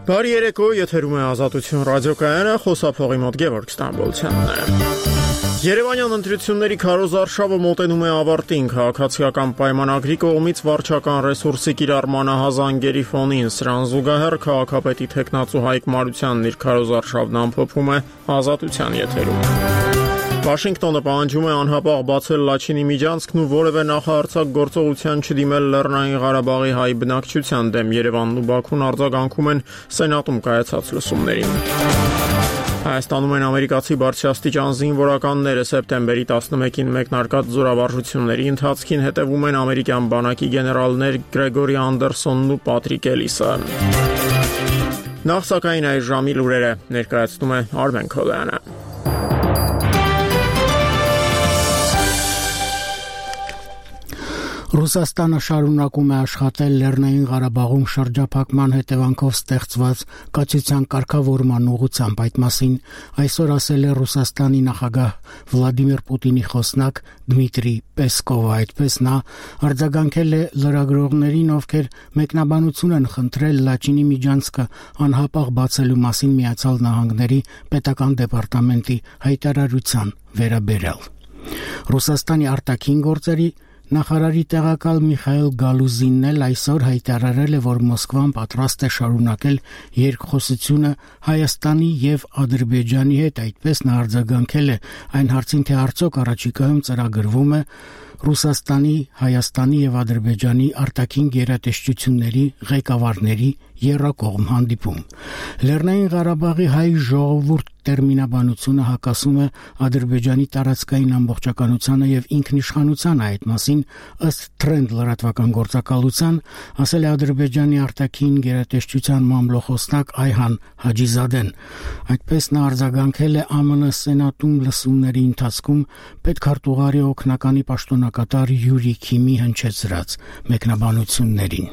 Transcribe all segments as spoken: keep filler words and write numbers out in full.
Բարի երեկո, եթերում է Ազատություն ռադիոկայանը, խոսափողի մոտ Գևորգ Ստամբոլցյանն է։ Երևանյան ընտրությունների քարոզարշավը մոտենում է ավարտին, քաղաքացիական պայմանագրի կողմից վարչական ռեսուրսի կիրառմանը հազանգերի ֆոնին, սրան զուգահեռ քաղաքապետի թեկնածու Հայկ Մարությանն իր քարոզարշավն ամփոփում է Ազատության եթերում։ Վաշինգտոնը պահանջում է անհապաղ բացել Լաչինի միջանցքն ու որևէ նախահարձակ գործողության չդիմել Լեռնային Ղարաբաղի հայ բնակչության դեմ։ Երևանն ու Բաքուն արձագանքում են Սենատում կայացած լսումներին։ Հայաստանում են ամերիկացի բարձրաստիճան զինվորականները սեպտեմբերի տասնմեկին մեկնարկած զորավարժությունների ընթացքին հետևում են ամերիկյան բանակի գեներալներ Գրեգորի Անդերսոնն ու Պատրիկ Էլիսը։ Նախ սակայն այս ժամի լուրերը ներկայացնում է Արմեն Քոլյանը։ Ռուսաստանը շարունակում է աշխատել Լեռնային Ղարաբաղում շրջափակման հետևանքով ստեղծված կացության կարգավորման ուղղությամբ։ Այդ մասին այսօր ասել է Ռուսաստանի նախագահ Վլադիմիր Պուտինի խոսնակ Դմիտրի Պեսկովը։ Այդպես նա արձագանքել է լրագրողներին, ովքեր մեկնաբանություն են խնդրել Լաչինի միջանցքը անհապաղ բացելու մասին Միացյալ Նահանգների պետական դեպարտամենտի հայտարարության վերաբերյալ։ Ռուսաստանի արտաքին գործերի Նախարարի տեղակալ Միխայել Գալուզինն էլ այսօր հայտարարել է, որ Մոսկվան պատրաստ է շարունակել երկխոսությունը Հայաստանի եւ Ադրբեջանի հետ։ Այդպես նա արձագանքել է այն հարցին, թե արդյոք առաջիկայում ծրագրվում է Ռուսաստանի, Հայաստանի եւ Ադրբեջանի արտաքին գերատեսչությունների ղեկավարների եռակողմ հանդիպում։ Լեռնային Ղարաբաղի հայ ժողովուրդ տերմինաբանությունը հակասում է Ադրբեջանի տարածքային ամբողջականությանը եւ ինքնիշխանությանը։ Այդ մասին ըստ Trend լրատվական գործակալության ասել է Ադրբեջանի արտաքին գերատեսչության մամլոխոսնակ Այհան Հաջիզադեն։ Այդպես նա արձագանքել է ԱՄՆ Սենատում լսումների ընթացքում պետքարտուղարի օգնականի պաշտոնակատար Յուրի Քիմի հնչեցրած մեկնաբանություններին։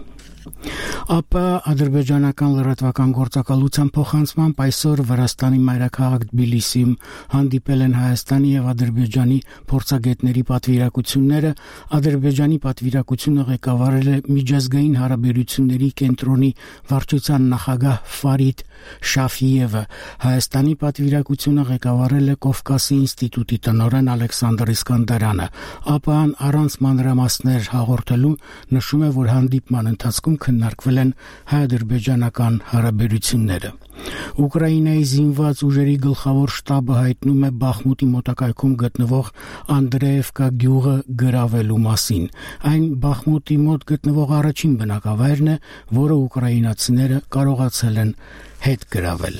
ԱՊ ադրբեջանական լրատվական գործակալության փոխանցմամբ այսօր Վրաստանի մայրաքաղաք Թբիլիսիում հանդիպել են Հայաստանի եւ Ադրբեջանի փորձագետների պատվիրակությունները։ Ադրբեջանի պատվիրակությունը ղեկավարել է միջազգային հարաբերությունների կենտրոնի վարչության նախագահ Ֆարիդ Շաֆիևը։ Հայաստանի պատվիրակությունը ղեկավարել է Կովկասի ինստիտուտի տնօրեն Ալեքսանդր Իսկանդարյանը։ ԱՊ-ն առանց մանրամասներ հաղորդելու նշում է, որ հանդիպման ընթացքում քննարկվել են հայ-ադրբեջանական հարաբերությունները։ Ուկրաինայի զինված ուժերի գլխավոր շտաբը հայտնում է Բախմուտի մոտակայքում գտնվող Անդրեևկա գյուղը գրավելու մասին։ Այն Բախմուտի մոտ գտնվող առաջին բնակավայրն է, որը ուկրաինացիները կարողացել են հետ գրավել։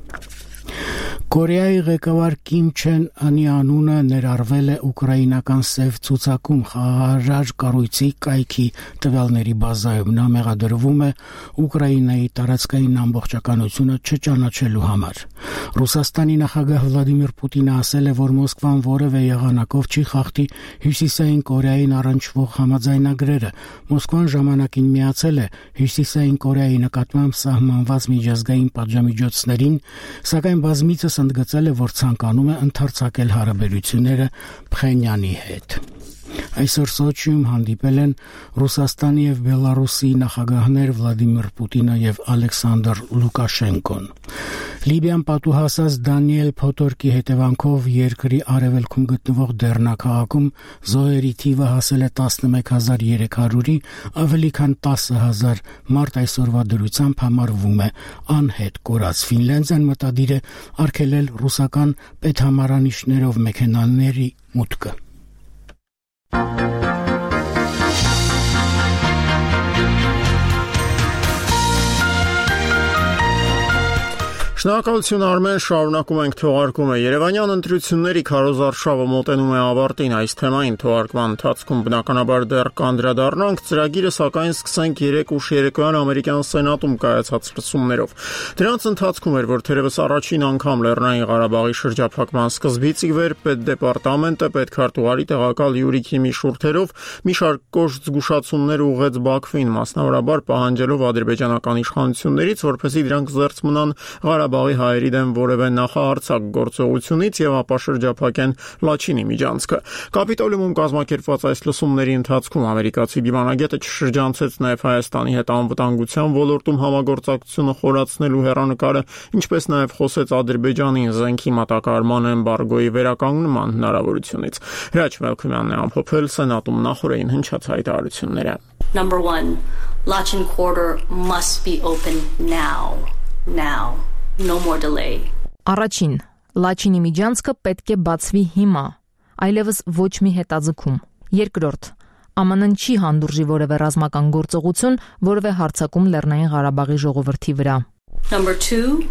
Կորեայի ղեկավար Կիմ Չեն Անի անունը ներառվել է ուկրաինական սև ցուցակում խաղաղարար կառույցի կայքի տվյալների բազայում։ Նա մեղադրվում է Ուկրաինայի տարածքային ամբողջականությունը չճանաչելու համար։ Ռուսաստանի նախագահ Վլադիմիր Պուտինը ասել է, որ Մոսկվան որևէ եղանակով չի խախտի Հյուսիսային Կորեային առնչվող համաձայնագրերը։ Մոսկվան ժամանակին միացել է Հյուսիսային Կորեայի նկատմամբ սահմանված միջազգային պատժամիջոցներին, սակայն բազմիցս ընդգծել է, որ ցանկանում է ընդարձակել հարաբերությունները Փխենյանի հետ։ Այսօր Սոչիում հանդիպել են Ռուսաստանի եւ Բելարուսի նախագահներ Վլադիմիր Պուտինը եւ Ալեքսանդր Լուկաշենկոն։ Լիբիան պատուհասած Դանիել Փոտորկի հետևանքով երկրի արևելքում գտնվող Դեռնա քաղաքում զոհերի թիվը հասել է տասնմեկ հազար երեք հարյուրի, ավելի քան տասը հազար մարդ այսօրվա դրությամբ համարվում է անհետ կորած։ Ֆինլանդիան մտադիր է արգելել ռուսական պետհամարանիշներով մեքենաների մուտքը։ Շնորհակալություն Արմեն, շարունակում ենք թողարկումը։ Երևանյան ընտրությունների քարոզարշավը մոտենում է ավարտին։ Այս թեմային թողարկման ընթացքում բնականաբար դեռ կանդրադառնանք, ծրագիրը սակայն սկսենք երեկ ուշ երեկոյան ամերիկյան սենատում կայացած լսումներով։ Դրանց ընթացքում էր, որ թերևս առաջին անգամ Լեռնային Ղարաբաղի շրջափակման սկզբից ի վեր պետդեպարտամենտը պետքարտուղարի տեղակալ Յուրի Քիմի շուրթերով մի շարք կոշտ զգուշացումներ ուղղեց Բաքվին, մասնավորաբար պահանջելով ադրբեջանական իշխանություններից, որպեսզի դրանք զերծ մնան Ղարաբաղի Ղարաբաղի հայերի դեմ որևէ նախահարձակ գործողությունից եւ ապա շրջափակեն Լաչինի միջանցքը։ Կապիտոլիումում կազմակերպված այս լսումների ընթացքում ամերիկացի դիվանագետը չշրջանցեց նաեւ Հայաստանի հետ անվտանգության ոլորտում համագործակցությունը խորացնելու հեռանկարը, ինչպես նաեւ խոսեց Ադրբեջանին զենքի մատակարարման էմբարգոյի վերականգնման հնարավորությունից։ Հրաչ Մելքումյանն է ամփոփել Սենատում նախորդին հնչած հայտարարությունները։ Number one, Lachin corridor must be open now. Now. No more delay. Առաջին, Լաչինի միջանցքը պետք է բացվի հիմա, այլևս ոչ մի հետաձգում։ Երկրորդ, Է Մ Ն-ն չի հանդուրժի որևէ ռազմական գործողություն, որևէ հարձակում Լեռնային Ղարաբաղի ժողովրդի վրա։ Number two,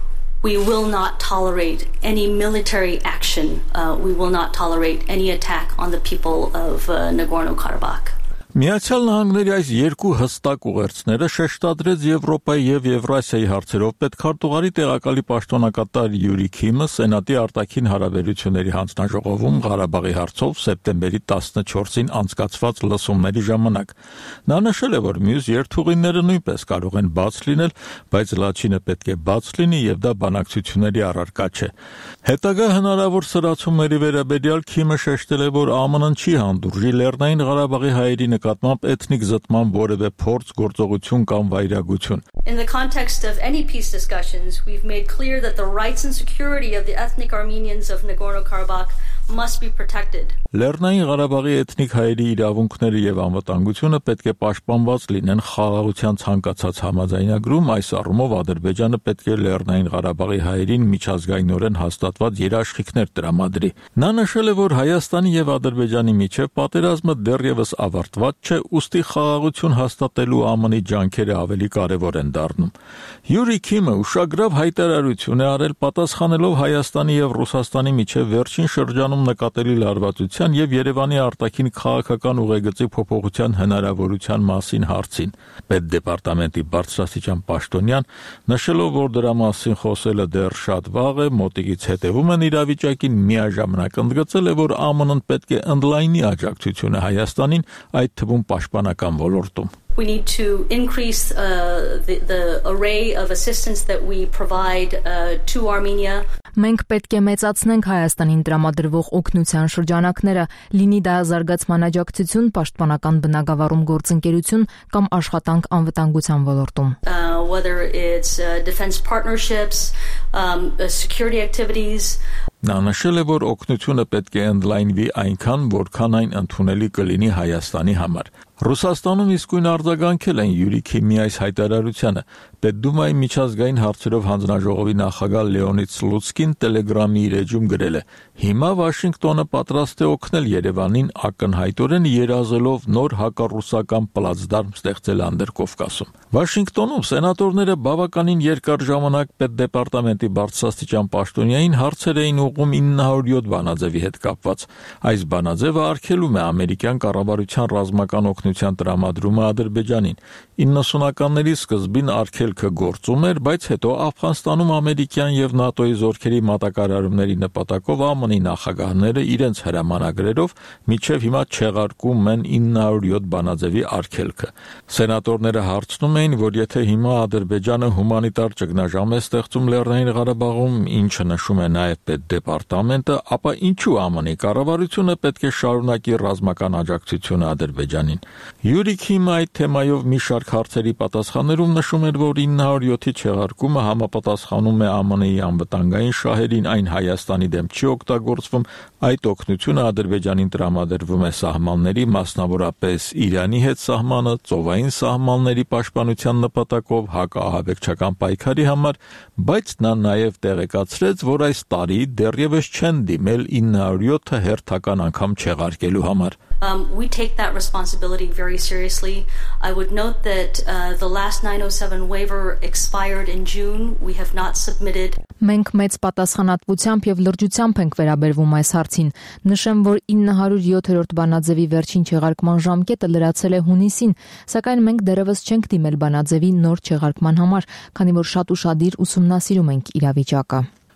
we will not tolerate any military action. Uh, we will not tolerate any attack on the people of uh, Nagorno-Karabakh. Միացյալ Նահանգների այս երկու հստակ ուղերձները շեշտադրեց Եվրոպայի եւ Եվրասիայի հարցերով պետքարտուղարի տեղակալի պաշտոնակատար Յուրի Քիմը Սենատի արտաքին հարաբերությունների հանձնաժողովում Ղարաբաղի հարցով սեպտեմբերի տասնչորսին անցկացված լսումների ժամանակ։ Նա նշել է, որ մյուս երթուղիները նույնպես կարող են բաց լինել, բայց Լաչինը պետք է բաց լինի եւ դա բանակցությունների առարկա չէ։ Հետագա հնարավոր սրացումների վերաբերյալ Քիմը շեշտել է, որ Է Մ Ն-ն չի հանդուրժի Լեռնային Ղարաբաղի հայերի նկատմամբ էթնիկ զտման որևէ փորձ, գործողություն կամ վայրագություն։ In the context of any peace discussions, we've made clear that the rights and security of the ethnic Armenians of Nagorno-Karabakh must be protected. Լեռնային Ղարաբաղի էթնիկ հայերի իրավունքները եւ անվտանգությունը պետք է պաշտպանված լինեն խաղաղության ցանկացած համաձայնագրում, այս առումով Ադրբեջանը պետք է Լեռնային Ղարաբաղի հայերին միջազգայինորեն հաստատված երաշխիքներ տրամադրի։ Նա նշել է, որ Հայաստանի եւ Ադրբեջանի միջև պատերազմը դեռևս ավարտված չէ, ուստի խաղաղություն հաստատելու Է Մ Ն-ի ջանքերը ավելի կարեւոր են դառնում։ Յուրի Քիմը ուշագրավ հայտարարություն է արել պատասխանելով Հայաստանի եւ Ռուսաստանի միջև վերջին շրջանում նկատելի լարվածության եւ Երևանի արտաքին քաղաքական ուղեգծի փոփոխության հնարավորության մասին հարցին։ Պետդեպարտամենտի բարձրաստիճան պաշտոնյան նշելով, որ դրա մասին խոսելը դեռ շատ վաղ է, մոտիկից հետևում են իրավիճակին, միաժամանակ ընդգծել է, որ Է Մ Ն-ն պետք է ընդլայնի աջակցությունը Հայաստանին, այդ թվում պաշտպանական ոլորտում։ We need to increase uh, the, the array of assistance that we provide uh, to Armenia. Մենք պետք է մեծացնենք Հայաստանին տրամադրվող օգնության շրջանակները, լինի դա զարգացման աջակցություն, պաշտպանական բնագավառում գործընկերություն կամ աշխատանք անվտանգության ոլորտում։ Uh, whether it's uh, defense partnerships, um, uh, security activities. Նա նշել է, որ օգնությունը պետք է ընդլայնվի այնքան, որքան այն ընդունելի կլինի Հայաստանի համար։ Ռուսաստանում իսկույն արձագանքել են Յուրի Քիմի այս հայտարարությանը։ Պետդումայի միջազգային հարցերով հանձնաժողովի նախագահ Լեոնիդ Սլուցկին Telegram-ի իր էջում գրել է. Հիմա Վաշինգտոնը պատրաստ է օգնել Երևանին ակնհայտորեն երազելով նոր հակառուսական պլացդարմ ստեղծել Անդրկովկասում։ Վաշինգտոնում սենատորները բավականին երկար ժամանակ պետդեպարտամենտի բարձրաստիճան պաշտոնյային հարցեր էին ուղղում ինը հարյուր յոթ բանաձևի հետ կապված։ Այս բանաձևը արգելում է ամերիկյան կառավարության ռազմական օգնության տրամադրումը Ադրբեջանին։ իննսունականների սկզբին արգելքը գործում էր, բայց հետո Աֆղանստանում ամերիկյան եւ ՆԱՏՕ-ի զորքերի մատակարարումների նպատակով Է Մ Ն-ի նախագահները իրենց հրամանագրերով միջև հիմա չեղարկում են ինը հարյուր յոթ բանաձևի արգելքը։ Սենատորները հարցնում էին, որ եթե հիմա Ադրբեջանը հումանիտար ճգնաժամ է ստեղծում Լեռնային Ղարաբաղում, ինչը նշում է նաեւ պետդեպարտամենտը, ապա ինչու Է Մ Ն-ի կառավարությունը պետք է շարունակի ռազմական աջակցությունը Ադրբեջանին։ Յուրի Քիմը այդ թեմայով մի շարք հարցերի պատասխաններում նշում էր, որ ինը հարյուր յոթի չեղարկումը համապատասխանում է Է Մ Ն-ի անվտանգային շահերին, այն Հայաստանի դեմ չի օգտագործվում, այդ օգնությունը Ադրբեջանին տրամադրվում է սահմանների, մասնավորապես Իրանի հետ սահմանը, ծովային սահմանների պաշտպանության նպատակով, հակաահաբեկչական պայքարի համար, բայց նա նաև տեղեկացրեց, որ այս տարի դեռևս չեն դիմել ինը հարյուր յոթը հերթական անգամ չեղարկելու համար։ Um, we take that responsibility very seriously. I would note that uh, the last nine oh seven waiver expired in June. We have not submitted. Մենք մեծ պատասխանատվությամբ եւ լրջությամբ ենք վերաբերվում այս հարցին։ Նշեմ, որ ինը հարյուր յոթերորդ բանաձևի վերջին չեղարկման ժամկետը լրացել է հունիսին, սակայն մենք դեռևս չենք դիմել բանաձևի նոր չեղարկման համար, քանի որ շատ ուշադիր ուսումնասիրում ենք իրավիճակը։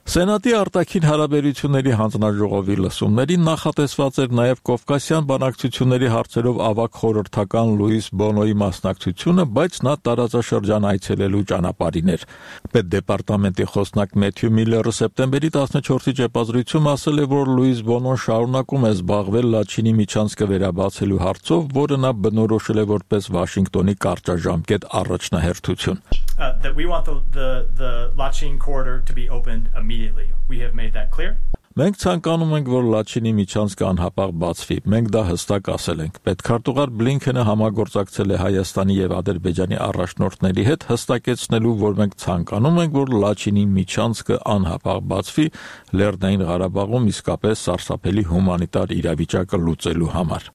Սենատի արտաքին հարաբերությունների հանձնաժողովի լսումներին նախատեսված էր նաև Կովկասյան բանակցությունների հարցերով ավագ խորհրդական Լուիս Բոնոյի մասնակցությունը, բայց նա տարածաշրջան այցելելու ճանապարհին էր։ Պետդեպարտամենտի խոսնակ Մեթյու Միլլերը սեպտեմբերի տասնչորսի ճեպազրույցում ասել է, որ Լուիս Բոնոն շարունակում է զբաղվել Լաչինի միջանցքը վերաբացելու հարցով, որը նա բնորոշել է որպես Վաշինգտոնի կարճաժամկետ առաջնահերթություն։ Uh, that we want the, the, the Lachin corridor to be opened immediately. We have made that clear. Մենք ցանկանում ենք, որ Լաչինի միջանցքը անհապաղ բացվի։ Մենք դա հստակ ասել ենք։ Պետքարտուղար Բլինքենը համագործակցել է Հայաստանի եւ Ադրբեջանի առաջնորդների հետ, հստակեցնելու, որ մենք ցանկանում ենք, որ Լաչինի միջանցքը անհապաղ բացվի Լեռնային Ղարաբաղում իսկապես սարսափելի հումանիտար իրավիճակը լուծելու համար։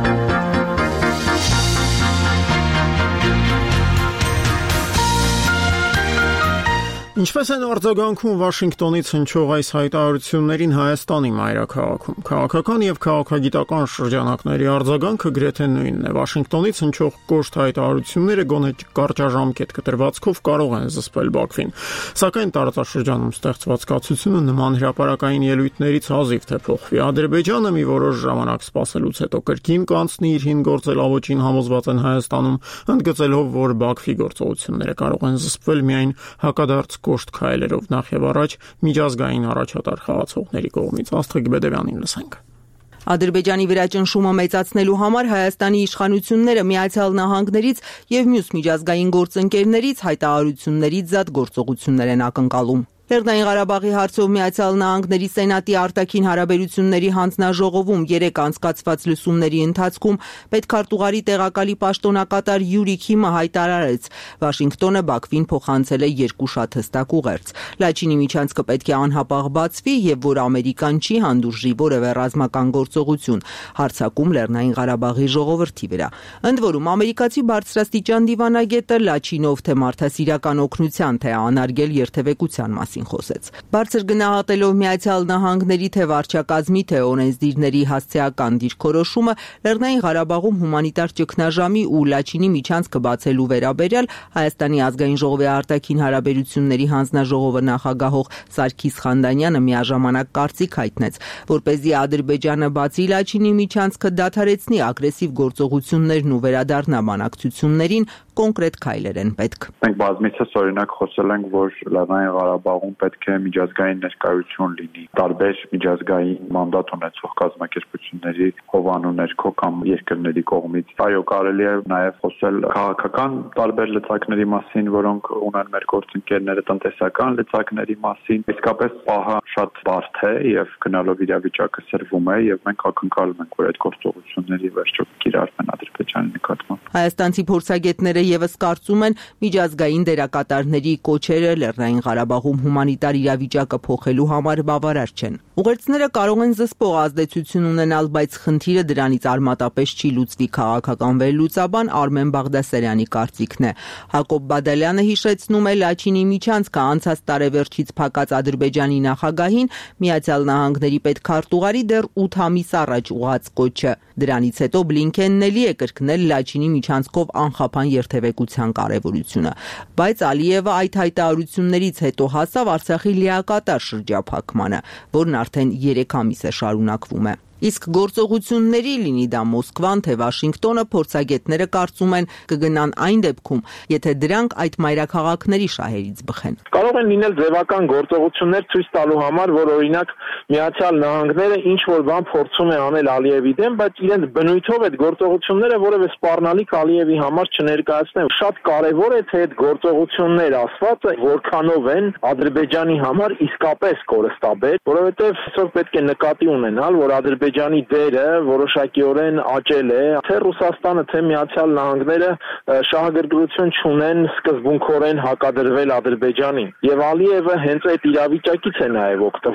Ինչպես են արձագանքում Վաշինգտոնից հնչող այս հայտարարություններին Հայաստանի մայրաքաղաքում։ Քաղաքական եւ քաղաքագիտական շրջանակների արձագանքը գրեթե նույնն է։ Վաշինգտոնից հնչող կոշտ հայտարարությունները գոնե կարճաժամկետ կտրվածքով կարող են զսպել Բաքվին, սակայն տարածաշրջանում ստեղծված կացությունը նման հրապարակային ելույթներից հազիվ թե փոխվի։ Ադրբեջանը մի որոշ ժամանակ սպասելուց հետո կրկին կանցնի իր հին գործելավոճին, համոզված են Հայաստանում, ընդգծելով, որ Բաքվի գործողությունները կարող են զսպվել միայն հակադարձ կոշտ քայլերով, նախ եւ առաջ միջազգային առաջատար խաղացողների կողմից։ Աստղիկ Բեդևյանին լսենք։ Ադրբեջանի վրա ճնշումը մեծացնելու համար Հայաստանի իշխանությունները Միացյալ Նահանգներից եւ մյուս միջազգային գործընկերներից հայտարարություններից զատ գործողություններ են ակնկալում։ Լեռնային Ղարաբաղի հարցով Միացյալ Նահանգների Սենատի արտաքին հարաբերությունների հանձնաժողովում երեք անցկացված լսումների ընթացքում պետքարտուղարի տեղակալի պաշտոնակատար Յուրի Քիմը հայտարարեց, Վաշինգտոնը Բաքվին փոխանցել է երկու շատ հստակ ուղերձ։ Լաչինի միջանցքը պետք է անհապաղ բացվի եւ որ Ամերիկան չի հանդուրժի որևէ ռազմական գործողություն հարձակում Լեռնային Ղարաբաղի ժողովրդի վրա։ Ընդ որում ամերիկացի բարձրաստիճան դիվանագետը Լաչինով թե մարդասիրական օգնության, թե անարգել երթևեկության մասին խոսեց։ Բարձր գնահատելով Միացյալ Նահանգների թե վարչակազմի թե օրենսդիրների հասցեական դիրքորոշումը Լեռնային Ղարաբաղում հումանիտար ճգնաժամի ու Լաչինի միջանցքը բացելու վերաբերյալ Հայաստանի ազգային ժողովի արտաքին հարաբերությունների հանձնաժողովը նախագահող Սարգիս Խանդանյանը միաժամանակ կարծիք հայտնեց, որպեսզի Ադրբեջանը բացի Լաչինի միջանցքը դադարեցնի ագրեսիվ գործողություններն ու վերադառնա բանակցություններին, կոնկրետ քայլեր են պետք։ Մենք բազմիցս օրինակ խոսել ենք, որ Լեռնային Ղարաբաղում պետք է միջազգային ներկայություն լինի, տարբեր միջազգային մանդատ ունեցող կազմակերպությունների հովանու ներքո կամ երկրների կողմից։ Այո, կարելի է նաև խոսել քաղաքական տարբեր լծակների մասին, որոնք ունեն մեր գործընկերները, տնտեսական լծակների մասին։ Իսկապես պահը շատ բարդ է եւ գնալով իրավիճակը սրվում է եւ մենք ակնկալում ենք, որ այդ գործողությունների վերջո կիրառվեն Ադրբեջանի նկատմամբ։ Հայաստանցի փորձագետները եւս կարծում են միջազգային դերակատարների կոչերը Լեռնային Ղարաբաղում հումանիտար իրավիճակը փոխելու համար բավարար չեն։ Ուղերձները կարող են զսպող ազդեցություն ունենալ, բայց խնդիրը դրանից արմատապես չի լուծվի քաղաքական վերլուծաբան Արմեն Բաղդասարյանի կարծիքն է։ Հակոբ Բադալյանը հիշեցնում է Լաչինի միջանցքը անցած տարեվերջից փակած Ադրբեջանի նախագահին Միացյալ Նահանգների պետքարտուղարի դեռ ութ ամիս առաջ ուղղած կոչը։ Դրանից հետո Բլինքենն էլի է կրկնել Լաչինի միջանցքով անխափան երթևեկության կարևորությունը, բայց Ալիևը այդ հայտարարություններից հետո հասավ Արցախի լիակատար շրջափակմանը, որն արդեն երեք ամիս է շարունակվում է։ Իսկ գործողությունների լինի դա Մոսկվան թե Վաշինգտոնը փորձագետները կարծում են կգնան այն դեպքում, եթե դրանք այդ մայրաքաղաքների շահերից բխեն։ Կարող են լինել ձևական գործողություններ ցույց տալու համար, որ օրինակ Միացյալ Նահանգները ինչ որ բան փորձում է անել Ալիևի դեմ, բայց իրենց բնույթով այդ գործողությունները որևէ սպառնալիք Ալիևի համար չներկայացնեն։ Շատ կարևոր է թե այդ գործողություններ ասվածը որքանով են Ադրբեջանի համար իսկապես կորստաբեր, որովհետև այսօր պետք է նկատի ունենալ, որ Ադրբեջանը Ադրբեջանի դերը որոշակիորեն աճել է, թե Ռուսաստանը, թե Միացյալ Նահանգները շահագրգռություն չունեն սկզբունքորեն հակադրվել Ադրբեջանին։ Եվ Ալիևը հենց այդ իրավիճակից է նաև օգտվում։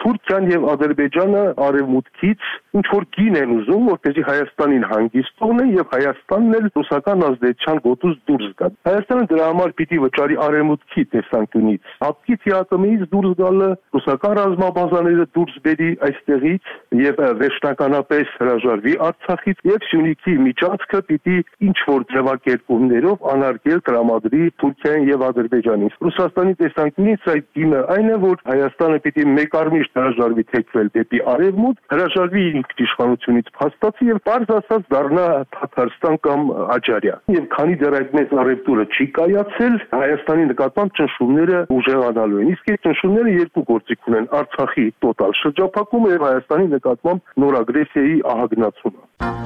Թուրքիան եւ Ադրբեջանը արևմուտքից ինչ որ գին են ուզում, որպեսզի Հայաստանին հանգիստ թողնեն եւ Հայաստանն էլ ռուսական ազդեցության գոտուց դուրս գա։ Հայաստանը դրա համար պիտի վճարի արևմուտքի տեսանկյունից։ Հապկի թիակամից դուրս գալը, ռուսական ռազմաբազաները դուրս բերի այստեղից եւ վերջնականապես հրաժարվի Արցախից եւ Սյունիքի միջանցքը պիտի ինչ որ ձևակերպումներով անարգել տրամադրի Թուրքիային եւ Ադրբեջանին։ Ռուսաստանի տեսանկյունից այդ գինը այն է, որ Հայաստանը պիտի մեկարմիշտ հրաժարվի թեքվել դեպի արևմուտք, հրաժարվի ինքնիշխանությունից փաստացի եւ բարձ ասած դառնա Թաթարստան կամ Աջարիա։ Եվ քանի դեռ այդ մեծ առևտուրը չի կայացել, Հայաստանի նկատմամբ ճնշումները ուժեղանալու են։ Իսկ այդ ճնշումները երկու գործիք ունեն՝ Արցախի տոտալ շրջափակումը եւ Հայաստանի նկատմամբ նոր ագրեսիայի ահագնացումը։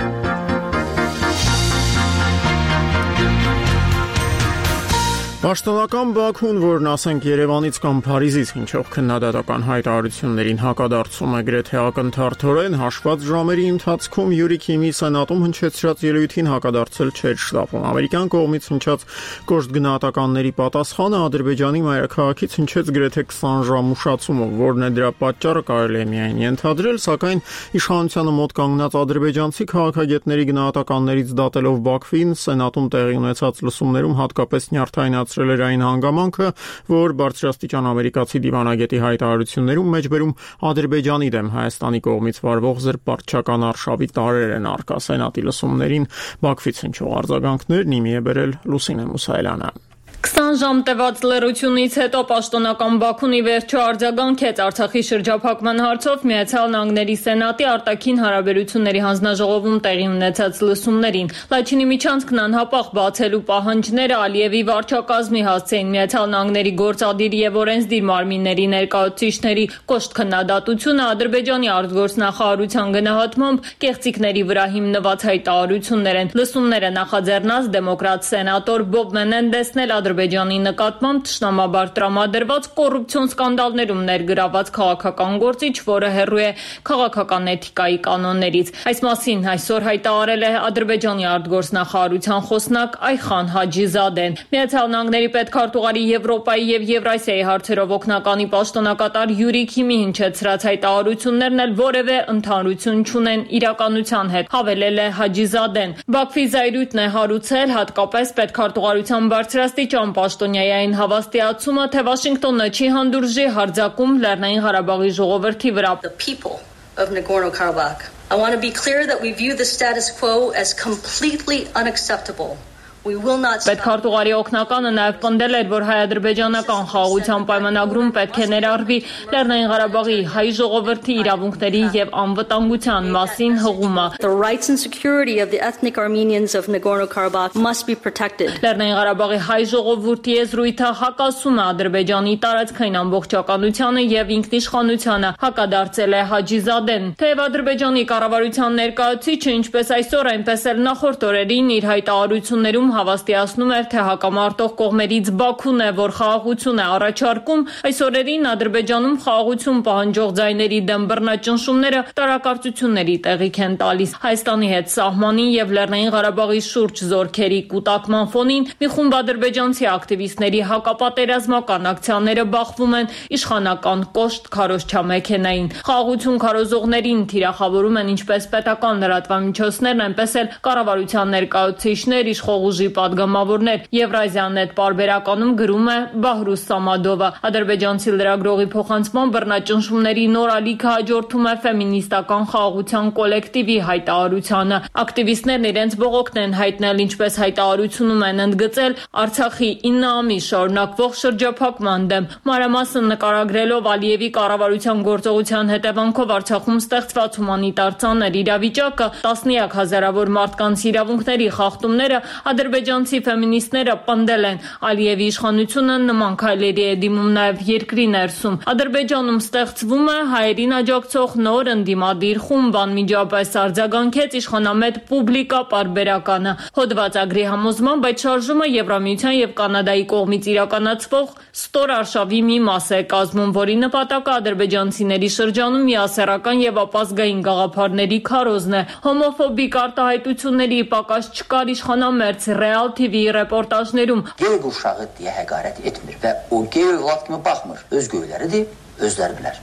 Պաշտոնական Բաքուն, որն ասենք Երևանից կամ Փարիզից հնչող քննադատական հայտարարություններին հակադարձում է գրեթե ակնթարթորեն, հաշված ժամերի ընթացքում Յուրի Քիմի սենատում հնչեցրած ելույթին հակադարձել չէր շտապում։ Ամերիկյան կողմից հնչած կոշտ գնահատականների պատասխանը Ադրբեջանի մայրաքաղաքից հնչեց գրեթե քսան ժամ ուշացումով, որն է դրա պատճառը կարելի է միայն ենթադրել, սակայն իշխանությանը մոտ կանգնած ադրբեջանցի քաղաքագետների գնահատականներից դատելով Բաքվին, սենատում տեղի ունեցած լսումներում հատկապես նյարդայնացրել էր այն հանգամանքը, որ բարձրաստիճան ամերիկացի դիվանագետի հայտարարություններում մեջբերում Ադրբեջանի դեմ Հայաստանի կողմից վարվող զրպարտչական արշավի տարրեր են առկա։ Սենատի լսումներին Բաքվից հնչող արձագանքներն իմի է բերել Լուսինե Մուսայելյանը։ քսան ժամ տևած լռությունից հետո պաշտոնական Բաքուն ի վերջո արձագանքեց Արցախի շրջափակման հարցով Միացյալ Նահանգների Սենատի արտաքին հարաբերությունների հանձնաժողովում տեղի ունեցած լսումներին։ Լաչինի միջանցքն անհապաղ բացելու պահանջները Ալիևի վարչակազմի հասցեին Միացյալ Նահանգների գործադիր եւ օրենսդիր մարմինների ներկայացուցիչների կոշտ քննադատությունը Ադրբեջանի արտգործնախարարության գնահատմամբ կեղծիքների վրա հիմնված հայտարարություններ են։ Լսումները նախաձեռնած դեմոկրատ սենատոր Բոբ Մենենդեսն էլ Ադրբեջանի նկատմամբ թշնամաբար տրամադրված կոռուպցիոն սկանդալներում ներգրաված քաղաքական գործիչ, որը հեռու է քաղաքական էթիկայի կանոններից։ Այս մասին այսօր հայտարարել է Ադրբեջանի արտգործնախարարության խոսնակ Այխան Հաջիզադեն։ Միացյալ Նահանգների պետքարտուղարի Եվրոպայի եւ Եվրասիայի հարցերով օգնականի պաշտոնակատար Յուրի Քիմի հնչեցրած հայտարարություններն էլ որևէ ընդհանրություն չունեն իրականության հետ, հավելել է Հաջիզադեն։ Բաքվի զայրույթն է հարուցել հատկապես պետքարտուղարության բարձրաստիճան պաշտոնյային հավաստիացումը, թե Վաշինգտոնը չի հանդուրժի հարձակում Լեռնային Ղարաբաղի ժողովրդի վրա։ The people of Nagorno-Karabakh. I want to be clear that we view the status quo as completely unacceptable. Պետքարտուղարի օգնականը նաև պնդել էր, որ հայ-ադրբեջանական խաղաղության պայմանագրում պետք է ներառվի Լեռնային Ղարաբաղի հայ ժողովրդի իրավունքների եւ անվտանգության մասին հղումը։ The rights and security of the ethnic Armenians of Nagorno-Karabakh must be protected. Լեռնային Ղարաբաղի հայ ժողովրդի եզրույթը հակասում է Ադրբեջանի տարածքային ամբողջականությանը եւ ինքնիշխանությանը, հակադարձել է Հաջիզադեն։ Թեև Ադրբեջանի կառավարության ներկայացուցիչը ինչպես այսօր, այնպես էլ նախորդ օրերին իր հայտարարություններում հավաստիացնում էր, թե հակամարտող կողմերից Բաքուն է, որ խաղաղություն է առաջարկում, այս օրերին Ադրբեջանում խաղաղություն պահանջող ձայների դեմ բռնաճնշումները տարակարծությունների տեղիք են տալիս։ Հայաստանի հետ սահմանին եւ Լեռնային Ղարաբաղի շուրջ զորքերի կուտակման ֆոնին մի խումբ ադրբեջանցի ակտիվիստների հակապատերազմական ակցիաները բախվում են իշխանական կոշտ քարոզչամեքենային։ Խաղաղություն քարոզողներին թիրախավորում են ինչպես պետական լրատվամիջոցներն, այնպես էլ կառավարության ներկայացուցիչներ, իշխող ուժի պատգամավորներ։ Եվրազիաnet պարբերականում գրում է Բահրուս Սամադովը։ Ադրբեջանցի լրագրողի փոխանցման բռնաճնշումների նոր ալիքը հաջորդում է ֆեմինիստական խաղաղության կոլեկտիվի հայտարարությանը։ Ակտիվիստներն իրենց բողոքն են հայտնել, ինչպես հայտարարությունում են ընդգծել Արցախի ինը ամիս շարունակվող շրջափակման դեմ։ Մանրամասն նկարագրելով Ալիևի կառավարության գործողության հետևանքով Արցախում ստեղծված հումանիտար ծանր իրավիճակը, տասնյակ հազարավոր մարդկանց իրավունքների խախտումները, ադրբեջանցի ֆեմինիստները պնդել են Ալիևի իշխանությունը նման քայլերի է դիմում նաև երկրի ներսում։ Ադրբեջանում ստեղծվում է հայերին աջակցող նոր ընդդիմադիր խումբ, անմիջապես արձագանքեց իշխանամետ Պուբլիկա պարբերականը։ Հոդվածագրի համոզմամբ այդ շարժումը Եվրամիության եւ Կանադայի կողմից իրականացվող ստոր արշավի մի մաս է կազմում, որի նպատակը ադրբեջանցիների շրջանում միասեռական եւ ապազգային գաղափարների քարոզն է։ Հոմոֆոբիկ արտահայտությունների պակաս չկար իշխանամերձ Real T V reportajlarım. Gey uşağı diye hakaret etmir ve o gey övlad kimi baxmır. Öz göyləridir, özləri bilər.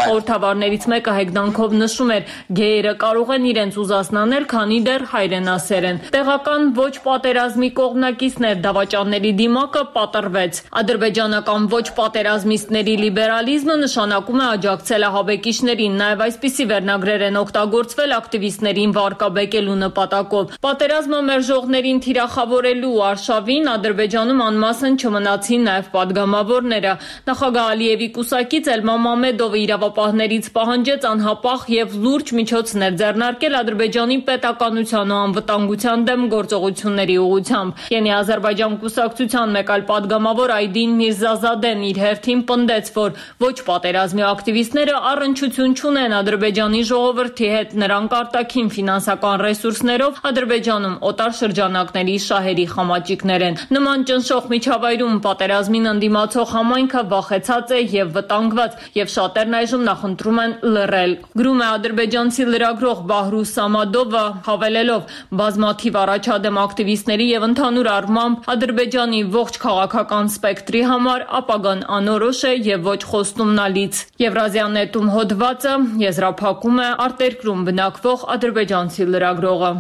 Խորհրդավարներից մեկը հեգնանքով նշում էր, գեյերը կարող են իրենց ուզասնանել, քանի դեռ հայրենասեր են։ Տեղական ոչ պատերազմի կողմնակիցներ դավաճանների դիմակը պատռվեց։ Ադրբեջանական ոչ պատերազմիստների լիբերալիզմը նշանակում է աջակցել ահաբեկիչներին, նաև այսպիսի վերնագրեր են օգտագործվել ակտիվիստներին վարկաբեկելու նպատակով։ Պատերազմը մերժողներին թիրախավորելու արշավին Ադրբեջանում անմասն չմնացին նաև падգամավորները։ Նախագահ Ալիևի կուսակից Էլման Մամեդովը իրավապահներից պահանջեց անհապաղ եւ լուրջ միջոցներ ձեռնարկել Ադրբեջանի պետականության ու անվտանգության դեմ գործողությունների ուղղությամբ։ Ենի Ադրբեջան կուսակցության մեկ այլ падգամավոր Այդին Միրզազադեն իր հերթին պնդեց, որ ոչ պատերազմի ակտիվիստները առնչություն չունեն Ադրբեջանի ժողովրդի հետ, նրանք արտաքին ֆինանսական ռեսուրսներով Ադրբեջանում օտար շրջանակների շահերի խամաճիկներ են։ Նման ճնշող միջավայրում պատերազմին ընդդիմացող համայնքը վախեցած է եւ վտանգված, եւ շատերն այժմ նախընտրում են լռել։ Գրում է ադրբեջանցի լրագրող Բահրու Սամադովը, հավելելով բազմաթիվ առաջադեմ ակտիվիստների եւ ընդհանուր առմամբ Ադրբեջանի ողջ քաղաքական սպեկտրի համար ապագան անորոշ է եւ ոչ խոստումնալից։ Եվրազիան նետում հոդվածը եզրափակում է արտերկրում բնակվող ադրբեջանցի լրագրողը։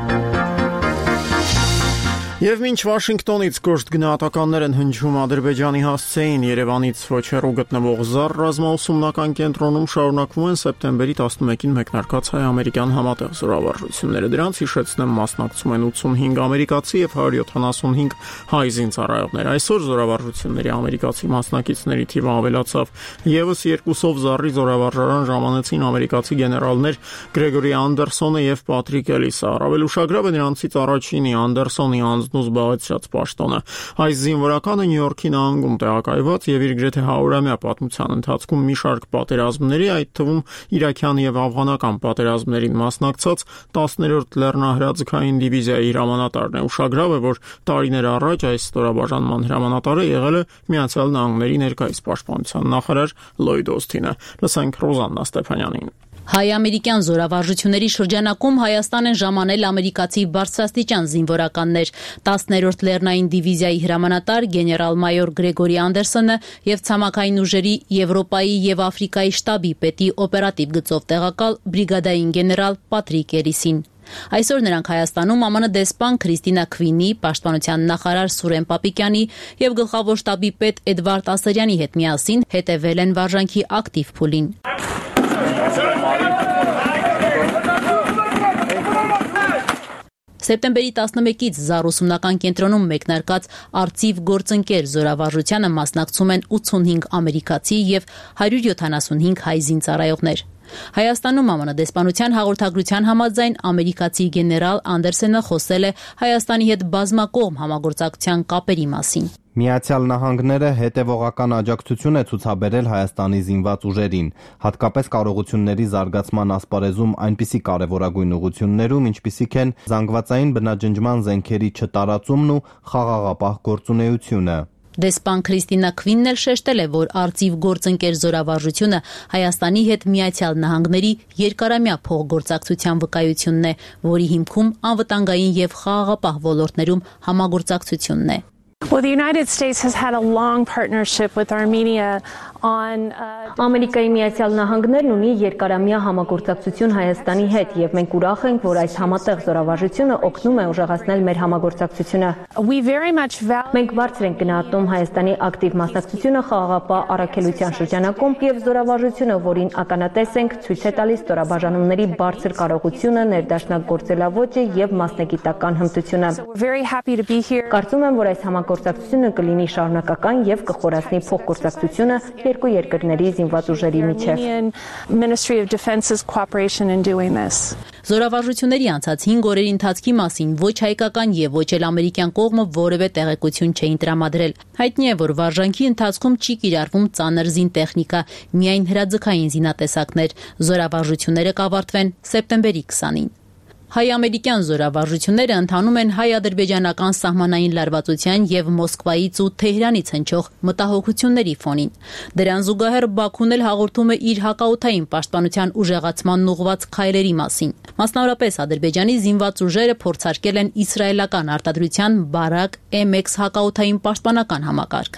Եվ մինչ Վաշինգտոնից կոշտ գնահատականներ են հնչում Ադրբեջանի հասցեին, Երևանից ոչ հեռու գտնվող ԶԱՌ ռազմաուսումնական կենտրոնում շարունակվում են սեպտեմբերի տասնմեկին մեկնարկած հայ-ամերիկյան համատեղ զորավարժությունները։ Դրանց հիշեցնեմ մասնակցում են ութսունհինգ ամերիկացի եւ հարյուր յոթանասունհինգ հայ զինծառայողներ։ Այսօր զորավարժությունների ամերիկացի մասնակիցների թիվը ավելացավ։ Եվս երկուսով ԶԱՌ-ի զորավարժարան ժամանեցին ամերիկացի գեներալներ Գրեգորի Անդերսոնը եւ Պատրիկ Էլիսը։ Առավել ուշագրավ է նրանցից առաջինի Անդերսոնի անձ զբաղեցրած պաշտոնը։ Այս զինվորականը Նյու Յորքի նահանգում տեղակայված եւ իր գրեթե հարյուրամյա պատմության ընթացքում մի շարք պատերազմների, այդ թվում իրաքյան եւ աֆղանական պատերազմներին մասնակցած տասներորդ լեռնահրաձգային դիվիզիայի հրամանատարն է։ Ուշագրավ է, որ տարիներ առաջ այս ստորաբաժանման հրամանատարը եղել է Միացյալ Նահանգների ներկայիս պաշտպանության նախարար Լոյդ Օսթինը։ Լսենք Ռոզաննա Ստեփանյանին։ Հայ-ամերիկյան զորավարժությունների շրջանակում Հայաստան են ժամանել ամերիկացի բարձրաստիճան զինվորականներ։ տասներորդ լեռնային դիվիզիայի հրամանատար գեներալ-մայոր Գրեգորի Անդերսոնը եւ ցամաքային ուժերի Եվրոպայի եւ Աֆրիկայի շտաբի պետի օպերատիվ գծով տեղակալ բրիգադային գեներալ Պատրիկ Էլիսին։ Այսօր նրանք Հայաստանում ԱՄՆ դեսպան Քրիստինա Քվինի, պաշտպանության նախարար Սուրեն Պապիկյանի եւ գլխավոր շտաբի պետ Էդվարդ Ասրյանի հետ միասին հետեւել են վարժանքի ակտիվ փուլին։ Սեպտեմբերի տասնմեկից ԶԱՌ ուսումնական կենտրոնում մեկնարկած Արծիվ գործընկեր զորավարժությանը մասնակցում են ութսունհինգ ամերիկացի եւ հարյուր յոթանասունհինգ հայ զինծառայողներ։ Հայաստանում ԱՄՆ դեսպանության հաղորդագրության համաձայն ամերիկացի գեներալ Անդերսենը խոսել է Հայաստանի հետ բազմակողմ համագործակցության կապերի մասին։ Միացյալ Նահանգները հետևողական աջակցություն է ցուցաբերել Հայաստանի զինված ուժերին, հատկապես կարողությունների զարգացման ասպարեզում այնպիսի կարևորագույն ուղղություններում, ինչպիսիք են զանգվածային բնաջնջման զենքերի չտարածումն ու խաղաղապահ գործունեությունը։ Դեսպան Քրիստինա Քվինն էլ շեշտել է, որ Արծիվ գործընկեր զորավարժությունը Հայաստանի հետ Միացյալ Նահանգների երկարամյա փոխգործակցության վկայությունն է, որի հիմքում անվտանգային եւ խաղաղապահ ոլորտներում համագործակցությունն է։ Well, the United States has had a long partnership with Armenia on Ամերիկայի Միացյալ Նահանգներն ունի երկարամյա համագործակցություն Հայաստանի հետ եւ մենք ուրախ ենք, որ այս համատեղ զորավարժությունը օգնում է ուժեղացնել մեր համագործակցությունը։ We very much value Մենք բարձր ենք գնահատում Հայաստանի ակտիվ մասնակցությունը խաղաղապահ առաքելության շրջանակում եւ զորավարժությունը, որին ականատես ենք, ցույց է տալիս ստորաբաժանումների բարձր կարողությունը, ներդաշնակ գործելավոճը եւ մասնագիտական հմտությունը։ Կարծում եմ, որ այս համագործակցությունը կլինի շարունակական եւ կխորացնի փոխգործակցությունը երկու երկրների զինված ուժերի միջև։ Ministry of Defense's cooperation in doing this. Զորավարժությունների անցած հինգ օրերի ընթացքի մասին ոչ հայկական եւ ոչ էլ ամերիկյան կողմը որևէ տեղեկություն չէին տրամադրել։ Հայտնի է, որ վարժանքի ընթացքում չի կիրառվում ծանր զինտեխնիկա, միայն հրաձգային զինատեսակներ։ Զորավարժությունները կավարտվեն սեպտեմբերի քսանին։ Հայ-ամերիկյան զորավարժությունները ընթանում են հայ-ադրբեջանական սահմանային լարվածության եւ Մոսկվայից ու Թեհրանից հնչող մտահոգությունների ֆոնին։ Դրան զուգահեռ Բաքուն էլ հաղորդում է իր հակաօդային պաշտպանության ուժեղացման ուղղված քայլերի մասին։ Մասնավորապես Ադրբեջանի զինված ուժերը փորձարկել են իսրայելական արտադրության Բարակ էմ էքս հակաօդային պաշտպանական համակարգը։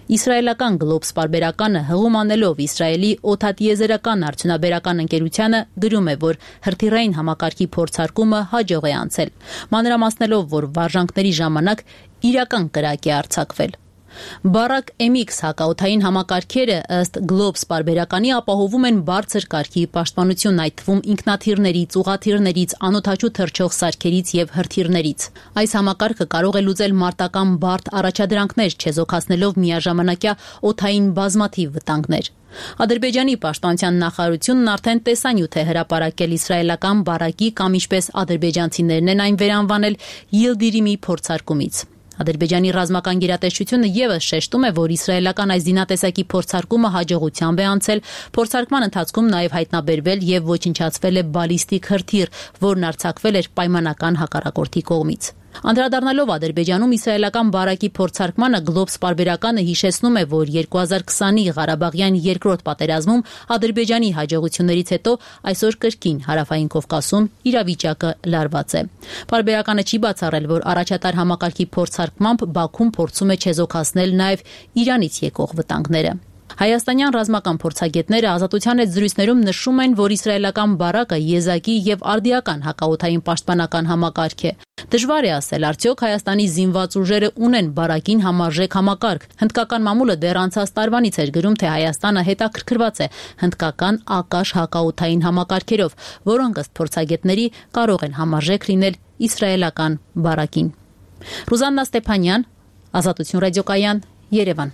Իսրայելական Գլոբս պարբերականը հղում անելով Իսրայելի օդատիեզերական արդյունաբերական ընկերությանը գրում է, որ հրթիռային համակարգի փորձարկումը հաջող է անցել, մանրամասնելով, որ վարժանքների ժամանակ իրական կրակ է արձակվել։ Բարակ էմ էքս հակաօդային համակարգերը ըստ Գլոբս պարբերականի ապահովում են բարձր կարգի պաշտպանություն, այդ թվում ինքնաթիռներից, ուղաթիռներից, անօդաչու թռչող սարքերից եւ հրթիռներից։ Այս համակարգը կարող է լուծել մարտական բարդ առաջադրանքներ, չեզոքացնելով միաժամանակյա օդային բազմաթիվ վտանգներ։ Ադրբեջանի պաշտպանության նախարարությունն արդեն տեսանյութ է հրապարակել իսրայելական Բարակի կամ ինչպես ադրբեջանցիներն են այն վերանվանել Յիլդիրիմի փորձարկումից։ Ադրբեջանի ռազմական գերատեսչությունը եւս շեշտում է, որ իսրայելական այս զինատեսակի փորձարկումը հաջողությամբ է անցել, փորձարկման ընթացքում նաեւ հայտնաբերվել եւ ոչնչացվել է բալիստիկ հրթիռ, որն արձակվել էր պայմանական հակառակորդի կողմից։ Անդրադառնալով Ադրբեջանում իսրայելական Բարակի փորձարկմանը, Գլոբս պարբերականը հիշեցնում է, որ երկու հազար քսանի Ղարաբաղյան երկրորդ պատերազմում Ադրբեջանի հաջողություններից հետո այսօր կրկին Հարավային Կովկասում իրավիճակը լարված է։ Պարբերականը չի բացառել, որ առաջատար համակարգի փորձարկմամբ Բաքուն փորձում է չեզոքացնել նաև Իրանից եկող վտանգները։ Հայաստանյան ռազմական փորձագետները Ազատության հետ զրույցներում նշում են, որ իսրայելական Բարակը եզակի եւ արդիական հակաօդային պաշտպանական համակարգ է։ Դժվար է ասել, արդյոք Հայաստանի զինված ուժերը ունեն Բարակին համարժեք համակարգ։ Հնդկական մամուլը դեռ անցած տարվանից էր գրում, թե Հայաստանը հետաքրքրված է հնդկական Ակաշ հակաօդային համակարգերով, որոնք ըստ փորձագետների կարող են համարժեք լինել իսրայելական Բարակին։ Ռուզաննա Ստեփանյան, Ազատություն ռադիոկայան, Երևան։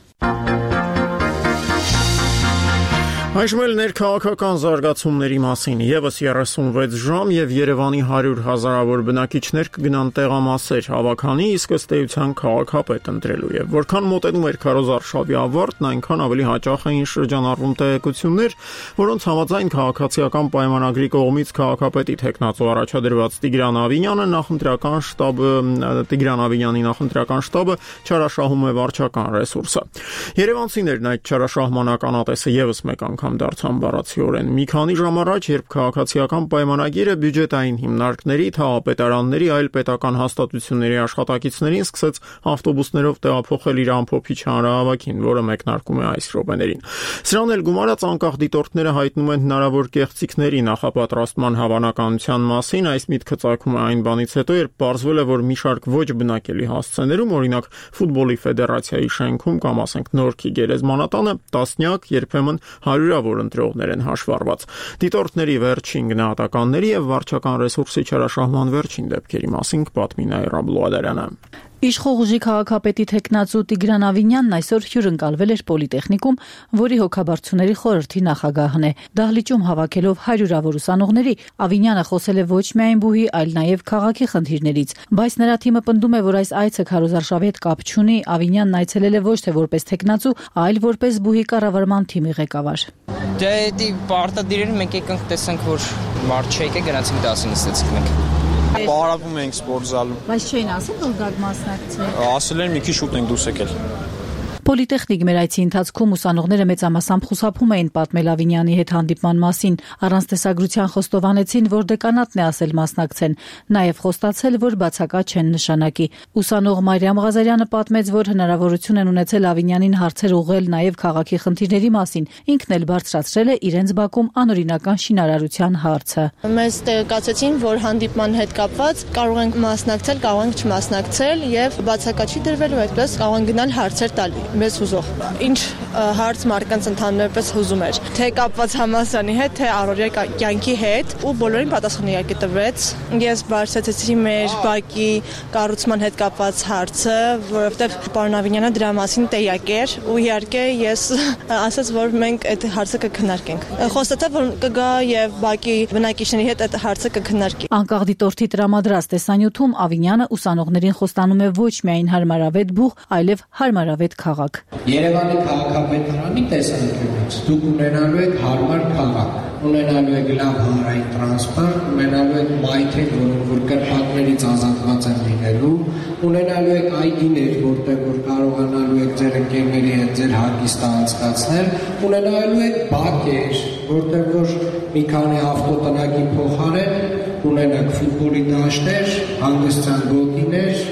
Այժմ էլ ներքաղաքական զարգացումների մասին եւս երեսունվեց ժամ եւ Երևանի հարյուր հազարավոր բնակիչներ կգնան տեղամասեր հավաքանի, իսկ ըստ էության քաղաքապետ ընտրելու եւ որքան մոտենում էր քարոզարշավի ավարտն, այնքան ավելի հաճախ էին շրջանառվում տեղեկություններ, որոնց համաձայն քաղաքացիական պայմանագրի կողմից քաղաքապետի թեկնածու առաջադրված Տիգրան Ավինյանը նախընտրական շտաբը Տիգրան Ավինյանի նախընտրական շտաբը չարաշահում է վարչական ռեսուրսը։ Երևանցիներն այդ չարաշահման ականատեսը եւս մեկ անգամ դարձան բառացիորեն։ Մի քանի ժամ առաջ, երբ քաղաքացիական պայմանագիրը բյուջետային հիմնարկների, թաղապետարանների, այլ պետական հաստատությունների աշխատակիցներին սկսեց ավտոբուսներով տեղափոխել իր ամփոփիչ հանրահավաքին, որը մեկնարկում է այս րոպեներին։ Սրան էլ գումարած անկախ դիտորդները հայտնում են հնարավոր կեղծիքների նախապատրաստման հավանականության մասին։ Այս միտքը ծագում է այն բանից հետո, երբ պարզվել է, որ մի շարք ոչ բնակելի հասցեներում, օրինակ ֆուտբոլի ֆեդերացիայի շենքում կամ ասենք Նորքի գերեզմանատանը, տասնյակ, երբեմն հարյուրավոր ընտրողներ են հաշվառված։ Դիտորդների վերջին գնահատականների եւ վարչական ռեսուրսի չարաշահման վերջին դեպքերի մասին կպատմի Նաիրա Բլուադարյանը։ Իշխող ուժի քաղաքապետի թեկնածու Տիգրան Ավինյանն այսօր հյուրընկալվել էր Պոլիտեխնիկում, որի հոգաբարձուների խորհրդի նախագահն է։ Դահլիճում հավաքելով հարյուրավոր ուսանողների, Ավինյանը խոսել է ոչ միայն բուհի, այլ նաև քաղաքի խնդիրներից, բայց նրա թիմը պնդում է, որ այս այցը քարոզարշավի հետ կապ չունի։ Ավինյանն այցելել է ոչ թե որպես թեկնածու, այլ որպես բուհի կառավարման թիմի ղեկավար։ Դե դի պարտադիրին մենք եկանք տեսանք, որ մարդ չեկե գնացինք դասին նստեցինք մենք։ Պարապում ենք սպորտզալում։ Բայց չէին ասել, որ գաք մասնակցել։ Ասել են մի քիչ շուտ ենք դուրս եկել։ Պոլիտեխնիկ մեր այցի ընթացքում ուսանողները մեծամասամբ խուսափում էին պատմել Ավինյանի հետ հանդիպման մասին, առանց տեսագրության խոստովանեցին, որ դեկանատն է ասել մասնակցեն, նաև խոստացել, որ բացակա չեն նշանակի։ Ուսանող Մարիամ Ղազարյանը պատմեց, որ հնարավորություն են ունեցել Ավինյանին հարցեր ուղղել նաև քաղաքի խնդիրների մասին, ինքն էլ բարձրացրել է իրենց բակում անօրինական շինարարության հարցը։ Մեզ տեղեկացեցին, որ հանդիպման հետ կապված կարող ենք մասնակցել, կարող ենք չմասնակցել եւ բացակա չի դրվելու, այդպես կարող են գնալ հարցեր տալ մեզ հուզող։ Ինչ հարց մարդկանց ընդհանրապես հուզում էր, թե կապված համալսարանի հետ, թե առօրյա կյանքի հետ, ու բոլորին պատասխան իհարկե տվեց։ Ես բարձրացրեցի մեր բակի կառուցման հետ կապված հարցը, որովհետև պարոն Ավինյանը դրա մասին տեղյակ էր, ու իհարկե ես ասաց, որ մենք այդ հարցը կքննարկենք։ Խոստացա, որ կգա եւ բակի բնակիչների հետ այդ հարցը կքննարկի։ Անկախ դիտորդի տրամադրած տեսանյութում Ավինյանը ուսանողներին խոստանում է ոչ միայն հարմարավետ բուհ, այլև հարմարավետ քաղաք։ Երևանի քաղաքապետարանի տեսանկյունից դուք ունենալու եք հարմար քաղաք, ունենալու եք լավ հանրային տրանսպորտ, ունենալու եք մայթեր, որոնք որ կրպակներից ազատված են լինելու, ունենալու եք այգիներ, որտեղ որ կարողանալու եք ձեր ընկերների հետ ձեր հագիստը անցկացնել, ունենալու եք բակեր, որտեղ որ մի քանի ավտոտնակի փոխարեն ունենաք ֆուտբոլի դաշտեր, հանգստյան գոտիներ։